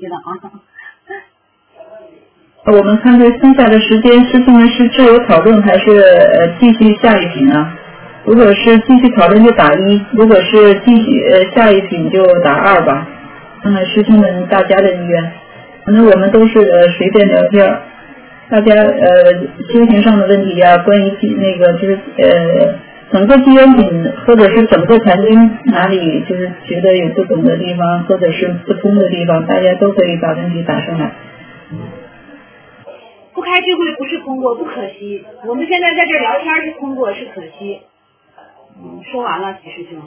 我们看这剩下的时间，师兄们是自由讨论还是继续下一品啊？如果是继续讨论就打1，如果是继续下一品就打2吧。看看师兄们大家的意愿，反正我们都是随便聊天，大家修行上的问题啊，关于那个就是整个机缘品或者是整个禅经哪里就是觉得有不懂的地方或者是不通的地方，大家都可以把问题打上来。 不开智慧不是空过，不可惜。我们现在在这聊天是空过，是可惜。说完了，齐师兄。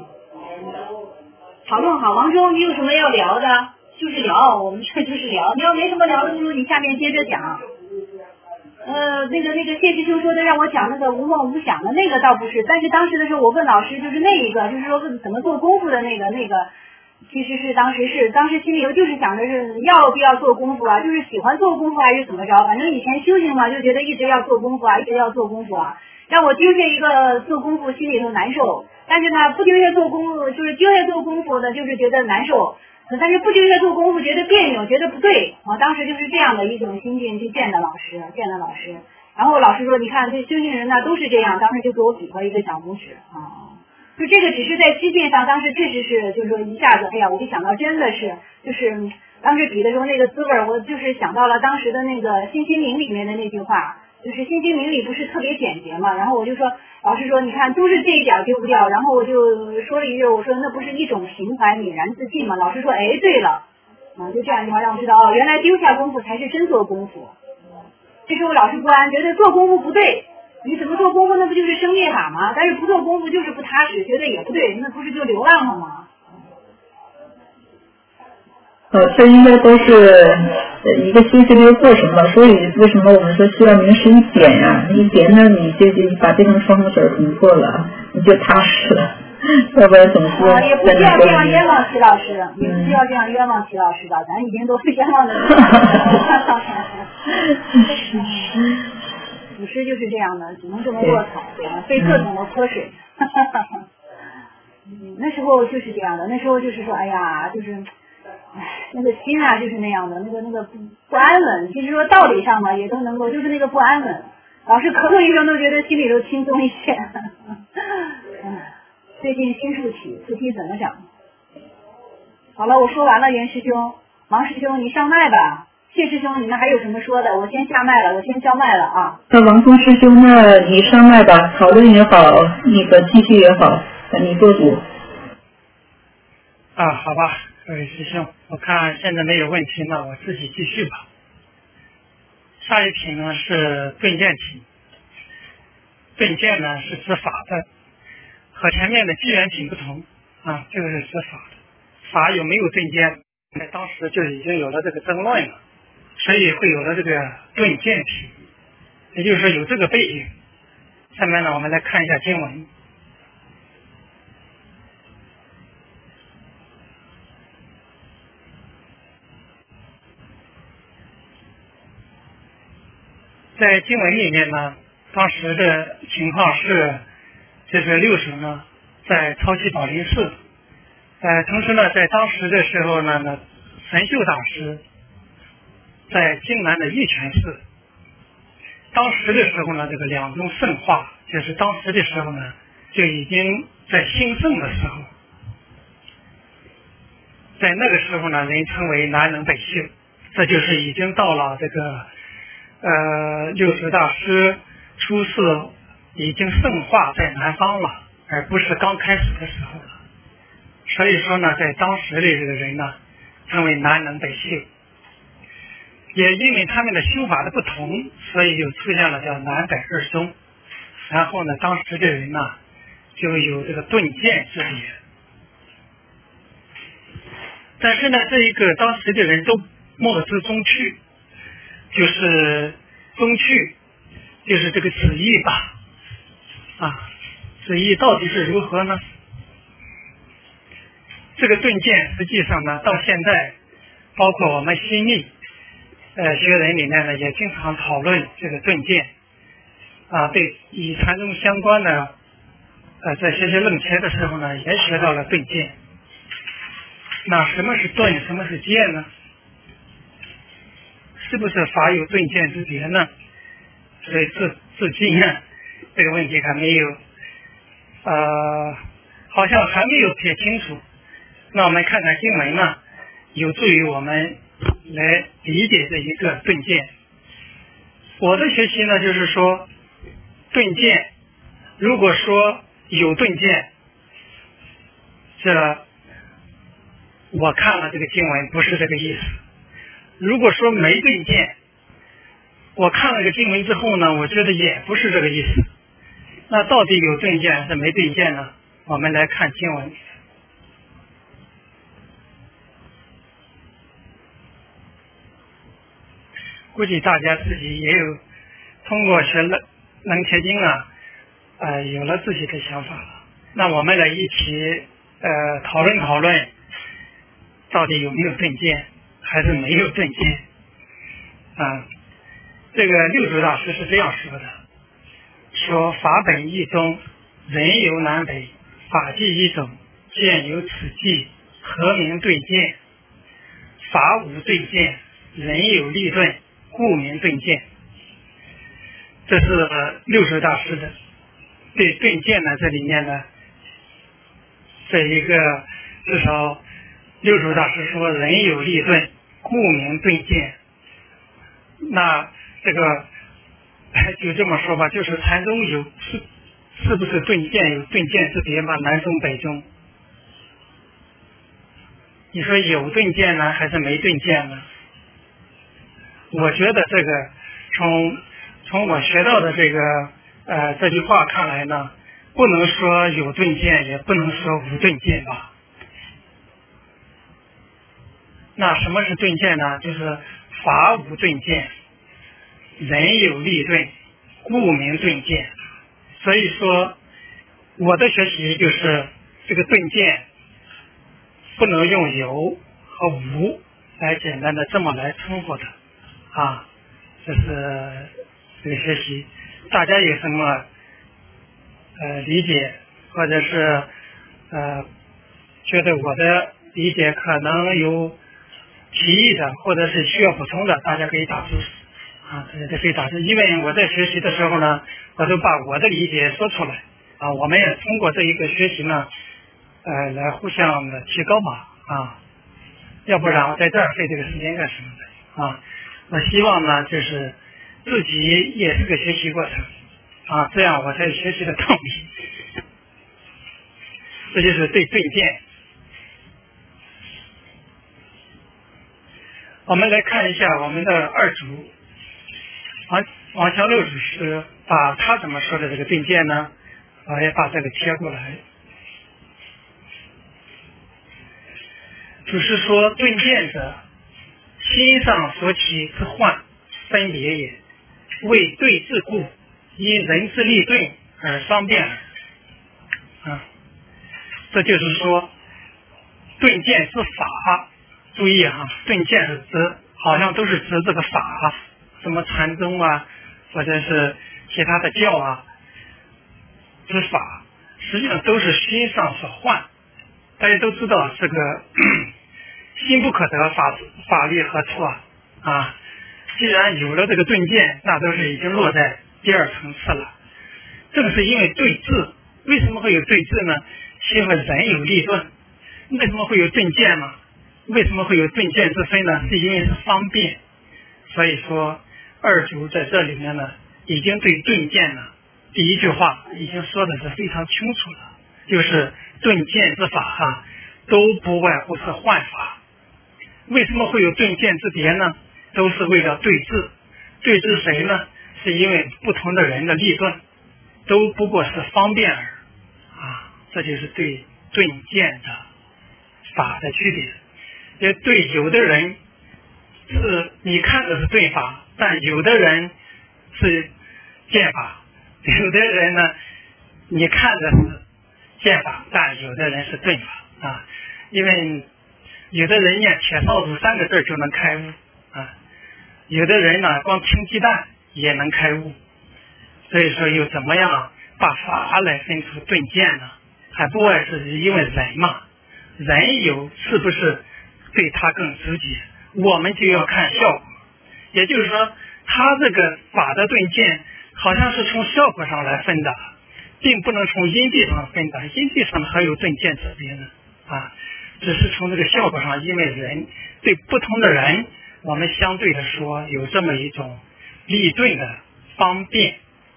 讨论好，王中，你有什么要聊的？就是聊，我们这就是聊。你要没什么聊的，不如你下面接着讲。那个谢师兄说的让我讲那个无梦无想的那个倒不是，但是当时的时候我问老师就是那一个，就是说怎么做功夫的那个，其实是当时心里头就是想的是要不要做功夫啊，就是喜欢做功夫还是怎么着，反正以前修行嘛就觉得一直要做功夫啊，让我丢下一个做功夫心里头难受，但是呢不丢下做功夫就是丢下做功夫呢就是觉得难受，但是不丢下做功夫觉得别扭，觉得不对。我当时就是这样的一种心境去见了老师，然后老师说你看这修行人呢都是这样，当时就给我比划一个小拇指就这个只是在基线上，当时确实是就是说一下子，哎呀，我就想到真的是就是当时比的时候那个滋味，我就是想到了当时的那个《新心灵》里面的那句话，就是《新心灵》里不是特别简洁嘛，然后我就说老师说你看都是这一点丢不掉，然后我就说了一句，我说那不是一种情怀泯然自尽吗？老师说哎对了就这样一句话让我知道原来丢下功夫才是真做功夫。这时候老师不安，觉得做功夫不对，你怎么做功夫那不就是生灭法吗？但是不做功夫就是不踏实，觉得也不对，那不是就流浪了吗？ 这应该都是一个修行的一个过程吧，所以为什么我们说需要明示一点呀？一点呢，你就把这根双手捅破了，你就踏实了，要不然总是也不需要这样冤枉齐老师，也不需要这样冤枉齐老师的，咱已经都是冤枉的。祖师就是这样的，只能这么卧槽，被各种的泼水。那时候就是这样的，那时候就是说，哎呀，就是那个心啊就是那样的，那个不安稳。其实说道理上嘛也都能够，就是那个不安稳。老是咳嗽一声都觉得心里头轻松一些。最近新数曲字体怎么整？好了，我说完了，袁师兄，王师兄你上麦吧。谢师兄，你们还有什么说的？我先下麦了，我先交麦了啊。 那王峰师兄，那你上麦吧，讨论也好，那个继续也好，你做主。 好吧，各位师兄，我看现在没有问题，那我自己继续吧。下一品呢是顿渐品，顿渐呢是指法的，和前面的机缘品不同啊，这个是指法的。法有没有顿渐，在当时就已经有了这个争论了，所以会有了这个顿渐品，也就是说有这个背景。下面呢，我们来看一下经文。在经文里面呢，当时的情况是，这个六祖呢在超级宝林寺，同时呢，在当时的时候呢，神秀大师在荆南的玉泉寺。当时的时候呢，这个两宗圣化，就是当时的时候呢，就已经在兴盛的时候，在那个时候呢，人称为南能北秀，这就是已经到了这个。六祖大师出世已经圣化在南方了，而不是刚开始的时候了。所以说呢，在当时的这个人呢，称为南能北秀。也因为他们的修法的不同，所以就出现了叫南北二宗。然后呢，当时的人呢，就有这个顿渐之别。但是呢，这一个当时的人都莫知中趣。就是中趣，就是这个旨意吧，旨意到底是如何呢？这个顿渐实际上呢，到现在，包括我们新密学人里面呢，也经常讨论这个顿渐，对与禅宗相关的，在学习楞伽的时候呢，也学到了顿渐。那什么是顿，什么是渐呢？是不是法有顿渐之别呢？所以至今呢，这个问题还没有，好像还没有撇清楚。那我们看看经文呢，有助于我们来理解这一个顿渐。我的学习呢，就是说顿渐，如果说有顿渐，这我看了这个经文不是这个意思。如果说没顿渐，我看了这个经文之后呢，我觉得也不是这个意思。那到底有顿渐还是没顿渐呢？我们来看经文。估计大家自己也有通过学楞伽经有了自己的想法了。那我们来一起讨论讨论，到底有没有顿渐还是没有顿渐这个六祖大师是这样说的，说法本一宗，人有南北，法纪一种，见有此际，何名顿渐？法无顿渐，人有立顿，故名顿渐。这是六祖大师的对顿渐呢，这里面呢，这一个至少六祖大师说人有立顿，故名顿渐。那这个就这么说吧，就是禅宗是不是顿渐有顿渐之别吗？南宗北宗，你说有顿渐呢，还是没顿渐呢？我觉得这个从我学到的这个这句话看来呢，不能说有顿渐，也不能说无顿渐吧。那什么是顿渐呢？就是法无顿渐，人有立顿，故名顿渐。所以说我的学习就是这个顿渐不能用有和无来简单的这么来称呼的这是这个学习。大家有什么理解，或者是觉得我的理解可能有提议的或者是需要补充的，大家可以打字啊，大家可以打字。因为我在学习的时候呢，我都把我的理解说出来啊，我们也通过这一个学习呢，来互相的提高嘛啊，要不然我在这儿费这个时间干什么的啊？我希望呢，就是自己也是个学习过程啊，这样我才有学习的动力。这就是对对见。我们来看一下我们的二组王小六主师把他怎么说的这个对见呢？我也把这个贴过来。主师说，对见者，心上所起之幻，分别也，为对治故，因人之立顿而方便耳。啊，这就是说，顿见之法。注意哈，顿见是指好像都是指这个法，什么禅宗啊，或者是其他的教啊之法，实际上都是心上所幻。大家都知道这个心不可得，法律何处啊？既然有了这个顿见，那都是已经落在第二层次了。正是因为对治，为什么会有对治呢？因为人有立顿。为什么会有顿见呢？为什么会有顿见之分呢？是因为是方便。所以说二祖在这里面呢，已经对顿见呢第一句话已经说的是非常清楚了，就是顿见之法都不外乎是幻法。为什么会有顿见之别呢？都是为了对治。对治谁呢？是因为不同的人的立顿都不过是方便耳这就是对顿见的法的区别。也对，有的人是你看的是顿法，但有的人是见法；有的人呢，你看的是见法，但有的人是顿法因为有的人念铁扫帚3个字就能开悟有的人呢光听鸡蛋也能开悟。所以说又怎么样把法来分出顿见呢？还不外是因为人嘛，人有是不是对他更直接，我们就要看效果。也就是说，他这个法的顿见好像是从效果上来分的，并不能从因地上分的。因地上还有顿见之别呢只是从这个效果上，因为人对不同的人，我们相对的说有这么一种立顿的方便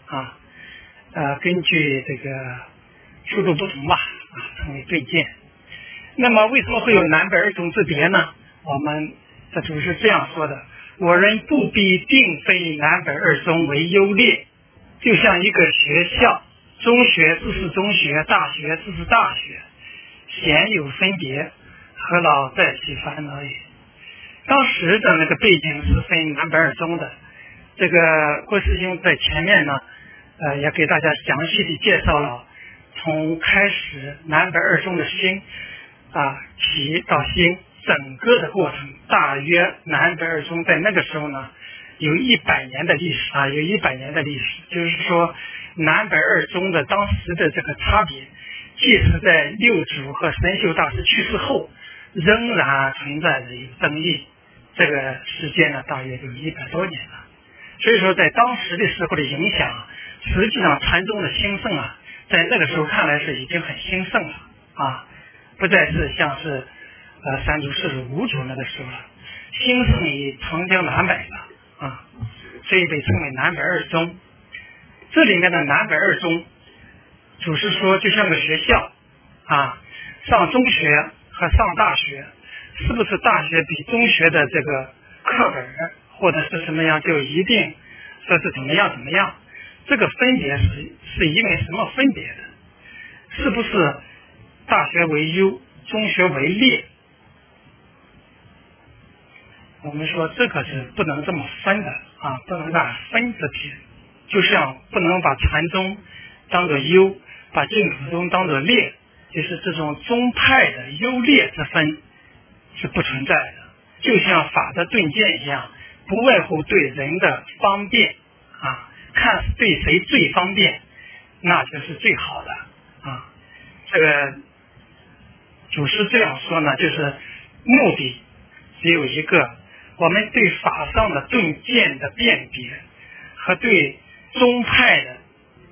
根据这个速度不同吧成为顿见。那么为什么会有南北二宗之别呢？我们这主是这样说的：我人不必并非南北二宗为优劣，就像一个学校，中学自是中学，大学自是大学，鲜有分别，何劳再起烦恼也。当时的那个背景是分南北二宗的。这个郭师兄在前面呢也给大家详细的介绍了从开始南北二宗的兴起到兴整个的过程。大约南北二宗在那个时候呢有100年的历史有100年的历史。就是说南北二宗的当时的这个差别，即使在六祖和神秀大师去世后仍然存在着一个争议。这个时间呢大约有100多年了。所以说在当时的时候的影响，实际上禅宗的兴盛在那个时候看来是已经很兴盛了不再是像是三祖四祖五祖那个时候了，兴盛已长江南北了所以被称为南北二宗。这里面的南北二宗主是说就像个学校上中学和上大学，是不是大学比中学的这个课本或者是什么样就一定说是怎么样？这个分别是因为什么分别的？是不是大学为优，中学为劣？我们说这个是不能这么分的不能按分着撇。就像不能把禅宗当作优，把净土宗当作劣，就是这种宗派的优劣之分是不存在的。就像法的顿见一样，不外乎对人的方便看对谁最方便，那就是最好的这个祖师这样说呢，就是目的只有一个，我们对法上的顿渐的辨别和对宗派的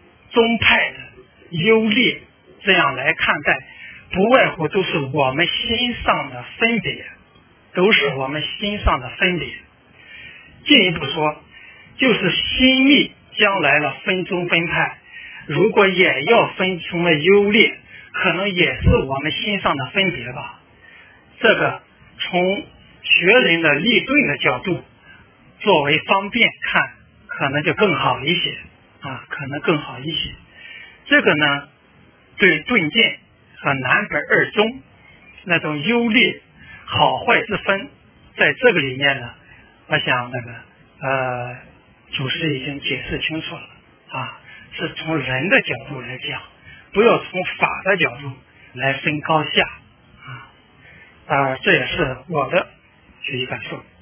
优劣这样来看待，不外乎都是我们心上的分别，进一步说，就是心密将来了分宗分派，如果也要分什么优劣，可能也是我们心上的分别吧。这个从学人的立顿的角度作为方便看，可能就更好一些这个呢，对顿渐和南北二宗那种优劣好坏之分，在这个里面呢，我想祖师已经解释清楚了是从人的角度来讲，不要从法的角度来分高下这也是我的学习感受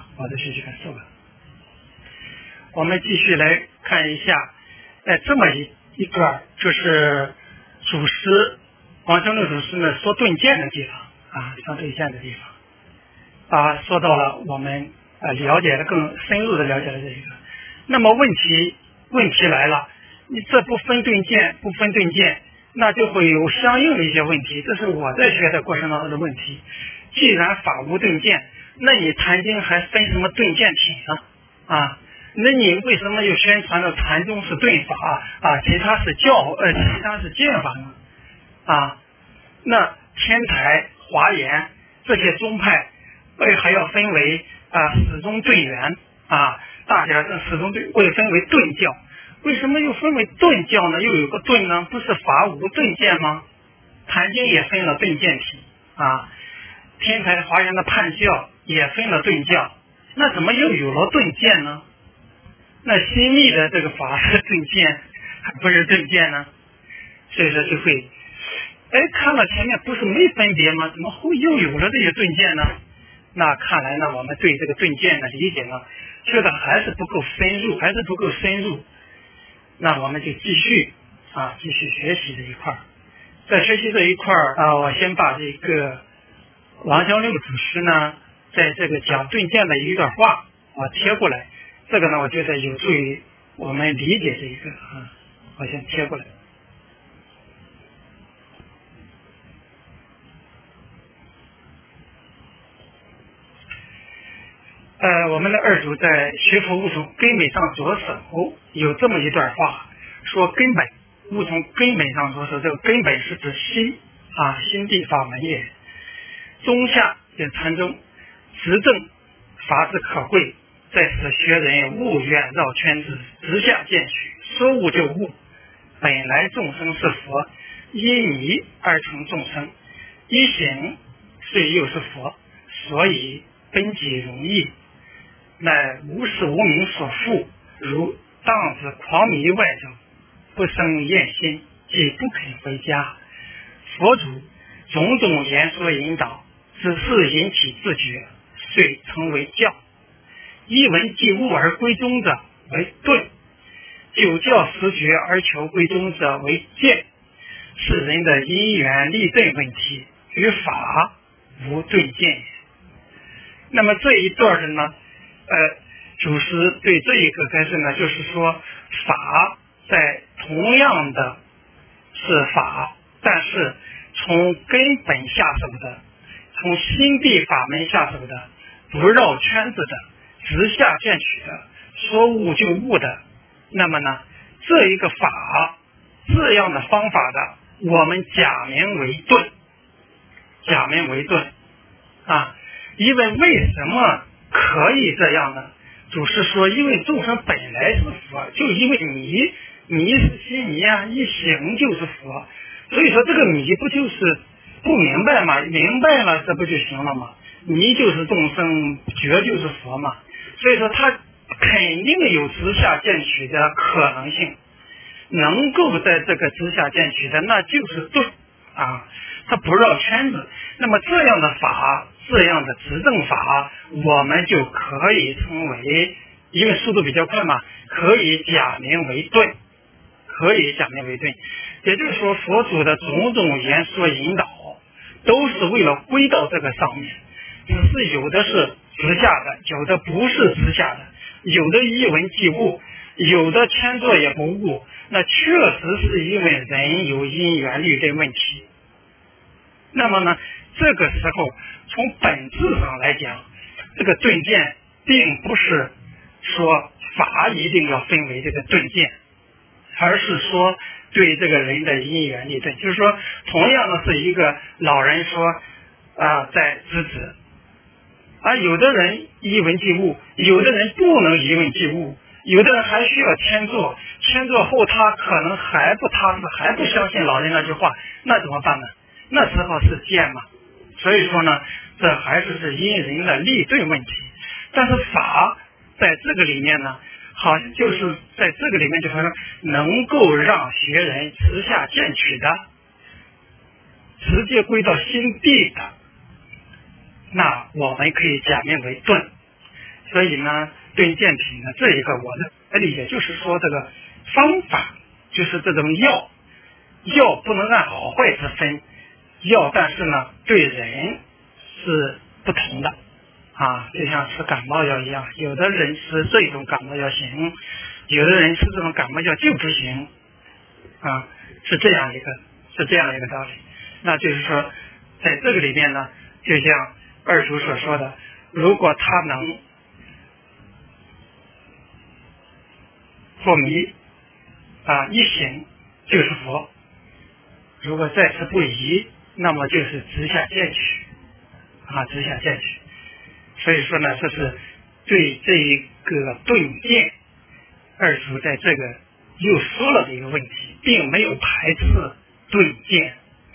我们继续来看一下，这么一段，就是祖师王生六祖师呢说顿渐的地方说到了我们了解的更深入的了解了这一个。那么问题来了，你这不分顿渐，那就会有相应的一些问题，这是我在学的过程当中的问题。既然法无顿渐，那你禅经还分什么顿渐品呢？那你为什么又宣传的禅宗是顿法其他是渐法呢？那天台、华严这些宗派还要分为始终顿圆大家始终会分为顿教，为什么又分为顿教呢？又有个顿呢？不是法无顿渐吗？坛经也分了顿渐品天台华严的判教也分了顿教，那怎么又有了顿渐呢？那新密的这个法是顿渐还不是顿渐呢？所以说就会看了前面不是没分别吗？怎么会又有了这些顿渐呢？那看来呢，我们对这个顿渐的理解呢，觉得还是不够深入，那我们就继续学习这一块。在学习这一块我先把这个王香六祖师呢在这个讲顿渐的一段话我贴过来，这个呢我觉得有助于我们理解这一个我先贴过来。我们的二祖在学佛悟从根本上着手有这么一段话，说根本悟从根本上着手，这个根本是指心心地法门也。中下也禅宗执正法之可贵，在此学人勿远绕圈子，直下见取，说悟就悟。本来众生是佛，因迷而成众生，一行虽又是佛，所以本己容易，乃无始无明所缚，如荡子狂迷外道，不生厌心，即不肯回家。佛祖种种言说引导，只是引起自觉，遂成为教。一闻即悟而归宗者为顿，九教实觉而求归宗者为渐。是人的因缘立顿问题，与法无顿渐也。那么这一段的呢祖师对这一个开始呢，就是说法在同样的是法，但是从根本下手的，从心地法门下手的，不绕圈子的，直下见取的，说悟就悟的，那么呢这一个法这样的方法的，我们假名为顿因为为什么可以这样呢？祖师说，因为众生本来是佛，就因为迷是心迷一行就是佛，所以说这个迷不就是不明白吗？明白了这不就行了吗？迷就是众生，觉就是佛嘛，所以说他肯定有直下见取的可能性，能够在这个直下见取的，那就是顿他不绕圈子。那么这样的法，这样的执政法，我们就可以称为，因为速度比较快嘛，可以假名为顿，也就是说佛祖的种种言说引导都是为了归到这个上面， 只是有的是直下的，有的不是直下的，有的一文即物，有的迁作也不误，那确实是因为人有因缘律的问题。那么呢，这个时候从本质上来讲，这个顿渐并不是说法一定要分为这个顿渐，而是说对这个人的因缘律顿，就是说同样的是一个老人说在知止，有的人一文即物，有的人不能一文即物，有的人还需要迁作，迁作后他可能还不踏实，还不相信老人那句话，那怎么办呢？那只好是渐嘛。所以说呢，这还是因人的立顿问题。但是法在这个里面呢，好像就是在这个里面就是说能够让学人直下渐取的，直接归到心地的，那我们可以假名为顿。所以呢，顿渐品呢，这一个我的理解就是说，这个方法就是这种药不能按好坏之分，药但是呢对人是不同的就像吃感冒药一样，有的人吃这种感冒药行，有的人吃这种感冒药就不行是这样一个道理。那就是说在这个里面呢，就像二叔所说的，如果他能破迷一行就是佛，如果再次不疑，那么就是直下渐取直下渐取。所以说呢，这是对这一个顿渐二叔在这个又说了的一个问题，并没有排斥顿渐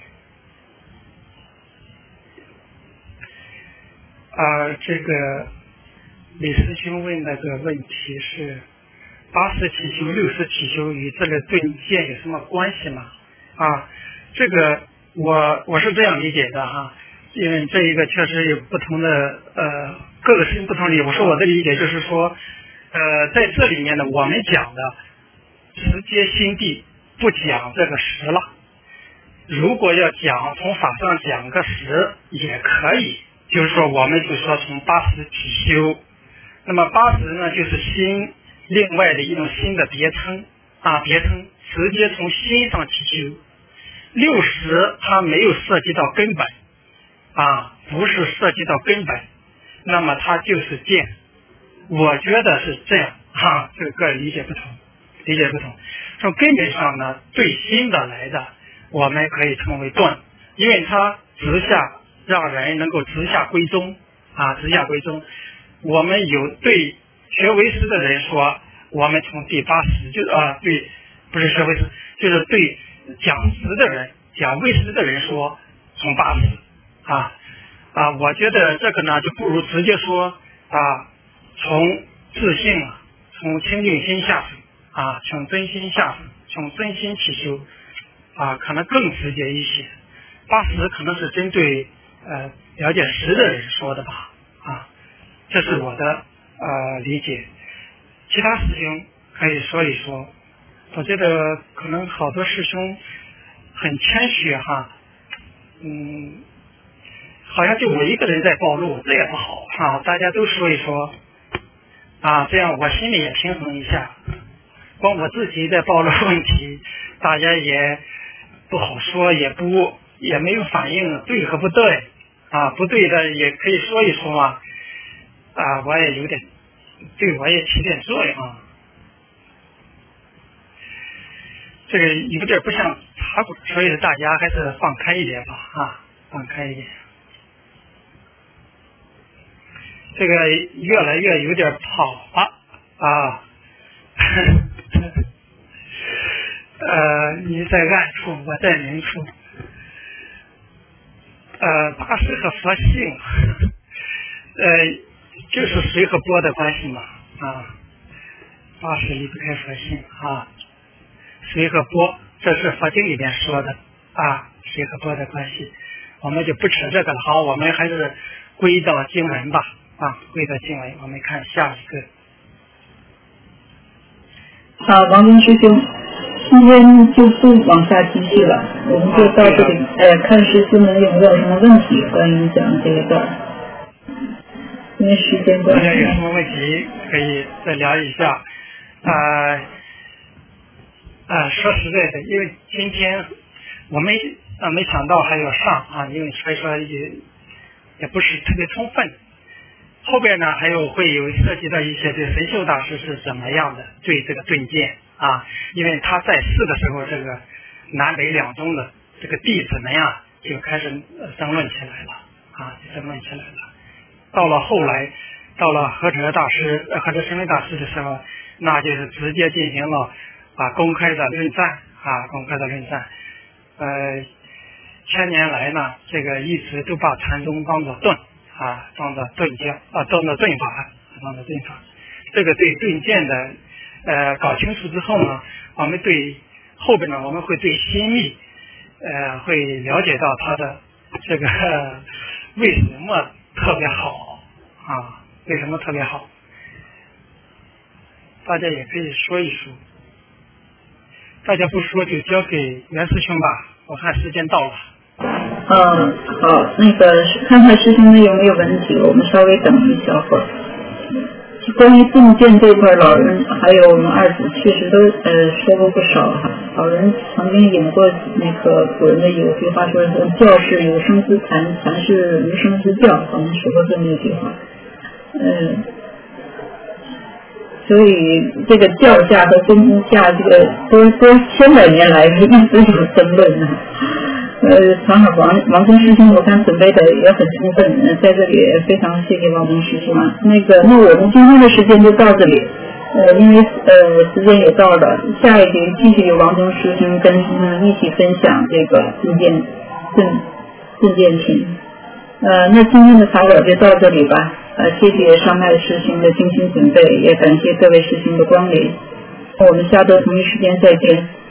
这个李师兄问那个问题是80起修60起修与这个顿渐有什么关系吗？这个我是这样理解的因为这一个确实有不同的各个事情不同理解。我说我的理解就是说在这里面呢，我们讲的直接心地，不讲这个实了。如果要讲从法上讲个实也可以，就是说我们就说从80起修，那么80呢就是心另外的一种新的别称别称，直接从心上起修。60它没有涉及到根本不是涉及到根本，那么它就是渐。我觉得是这样这个理解不同。从根本上呢，对心的来的我们可以称为顿，因为它直下让人能够直下归宗直下归宗。我们有对学唯识的人说，我们从第80就是对，不是学唯识，就是对讲实的人讲唯识的人说从80我觉得这个呢就不如直接说从自性从清净心下手从真心下手，从真心起修可能更直接一些。80可能是针对了解实的人说的吧这是我的理解。其他师兄可以说一说。我觉得可能好多师兄很谦虚好像就我一个人在暴露，这也不好大家都说一说这样我心里也平衡一下。光我自己在暴露问题，大家也不好说，也没有反应对和不对不对的也可以说一说嘛我也有点对我也起点作用这个有点不像茶馆，所以大家还是放开一点吧放开一点。这个越来越有点跑了你在暗处，我在明处。80和佛性就是水和波的关系嘛80离不开佛性水和波，这是佛经里面说的水和波的关系，我们就不扯这个了。好，我们还是归到经文吧归到经文。我们看下一个。 好，王明师兄，今天就不往下继续了，我们就到这里看师兄们有没有什么问题关于讲这个段。 因为时间关系。 大家有什么问题可以再聊一下。说实在的，因为今天我们没想到还要上啊，因为所以说也不是特别充分。后边呢会有涉及到一些对神秀大师是怎么样的对这个顿渐啊，因为他在世的时候，这个南北两宗的这个弟子们呀就开始争论起来了啊，到了后来，到了和哲神威大师的时候，那就是直接进行了公开的论战。千年来呢，这个一直都把禅宗当作顿教当作顿法。这个对顿渐的搞清楚之后呢，我们对后边呢，我们会对心密会了解到他的这个为什么特别好啊？为什么特别好？大家也可以说一说。大家不说就交给袁师兄吧，我看时间到了。 好，看看师兄们有没有问题，我们稍微等一小会儿。关于顿渐这块，老人还有我们二子确实都说过不少哈。老人曾经引过那个古人的有句话说教是有生之禅，禅是无生之教，好像说过这么一句话。所以这个教价和宗价这个多千百年来一直有争论啊。常好王宗师兄，我看准备的也很充分，在这里也非常谢谢王宗师兄啊。那我们今天的时间就到这里，因为时间也到了，下一集继续由王宗师兄跟一起分享这个顿渐品。那今天的茶馆就到这里吧。谢谢上麦师兄的精心准备，也感谢各位师兄的光临。我们下周同一时间再见。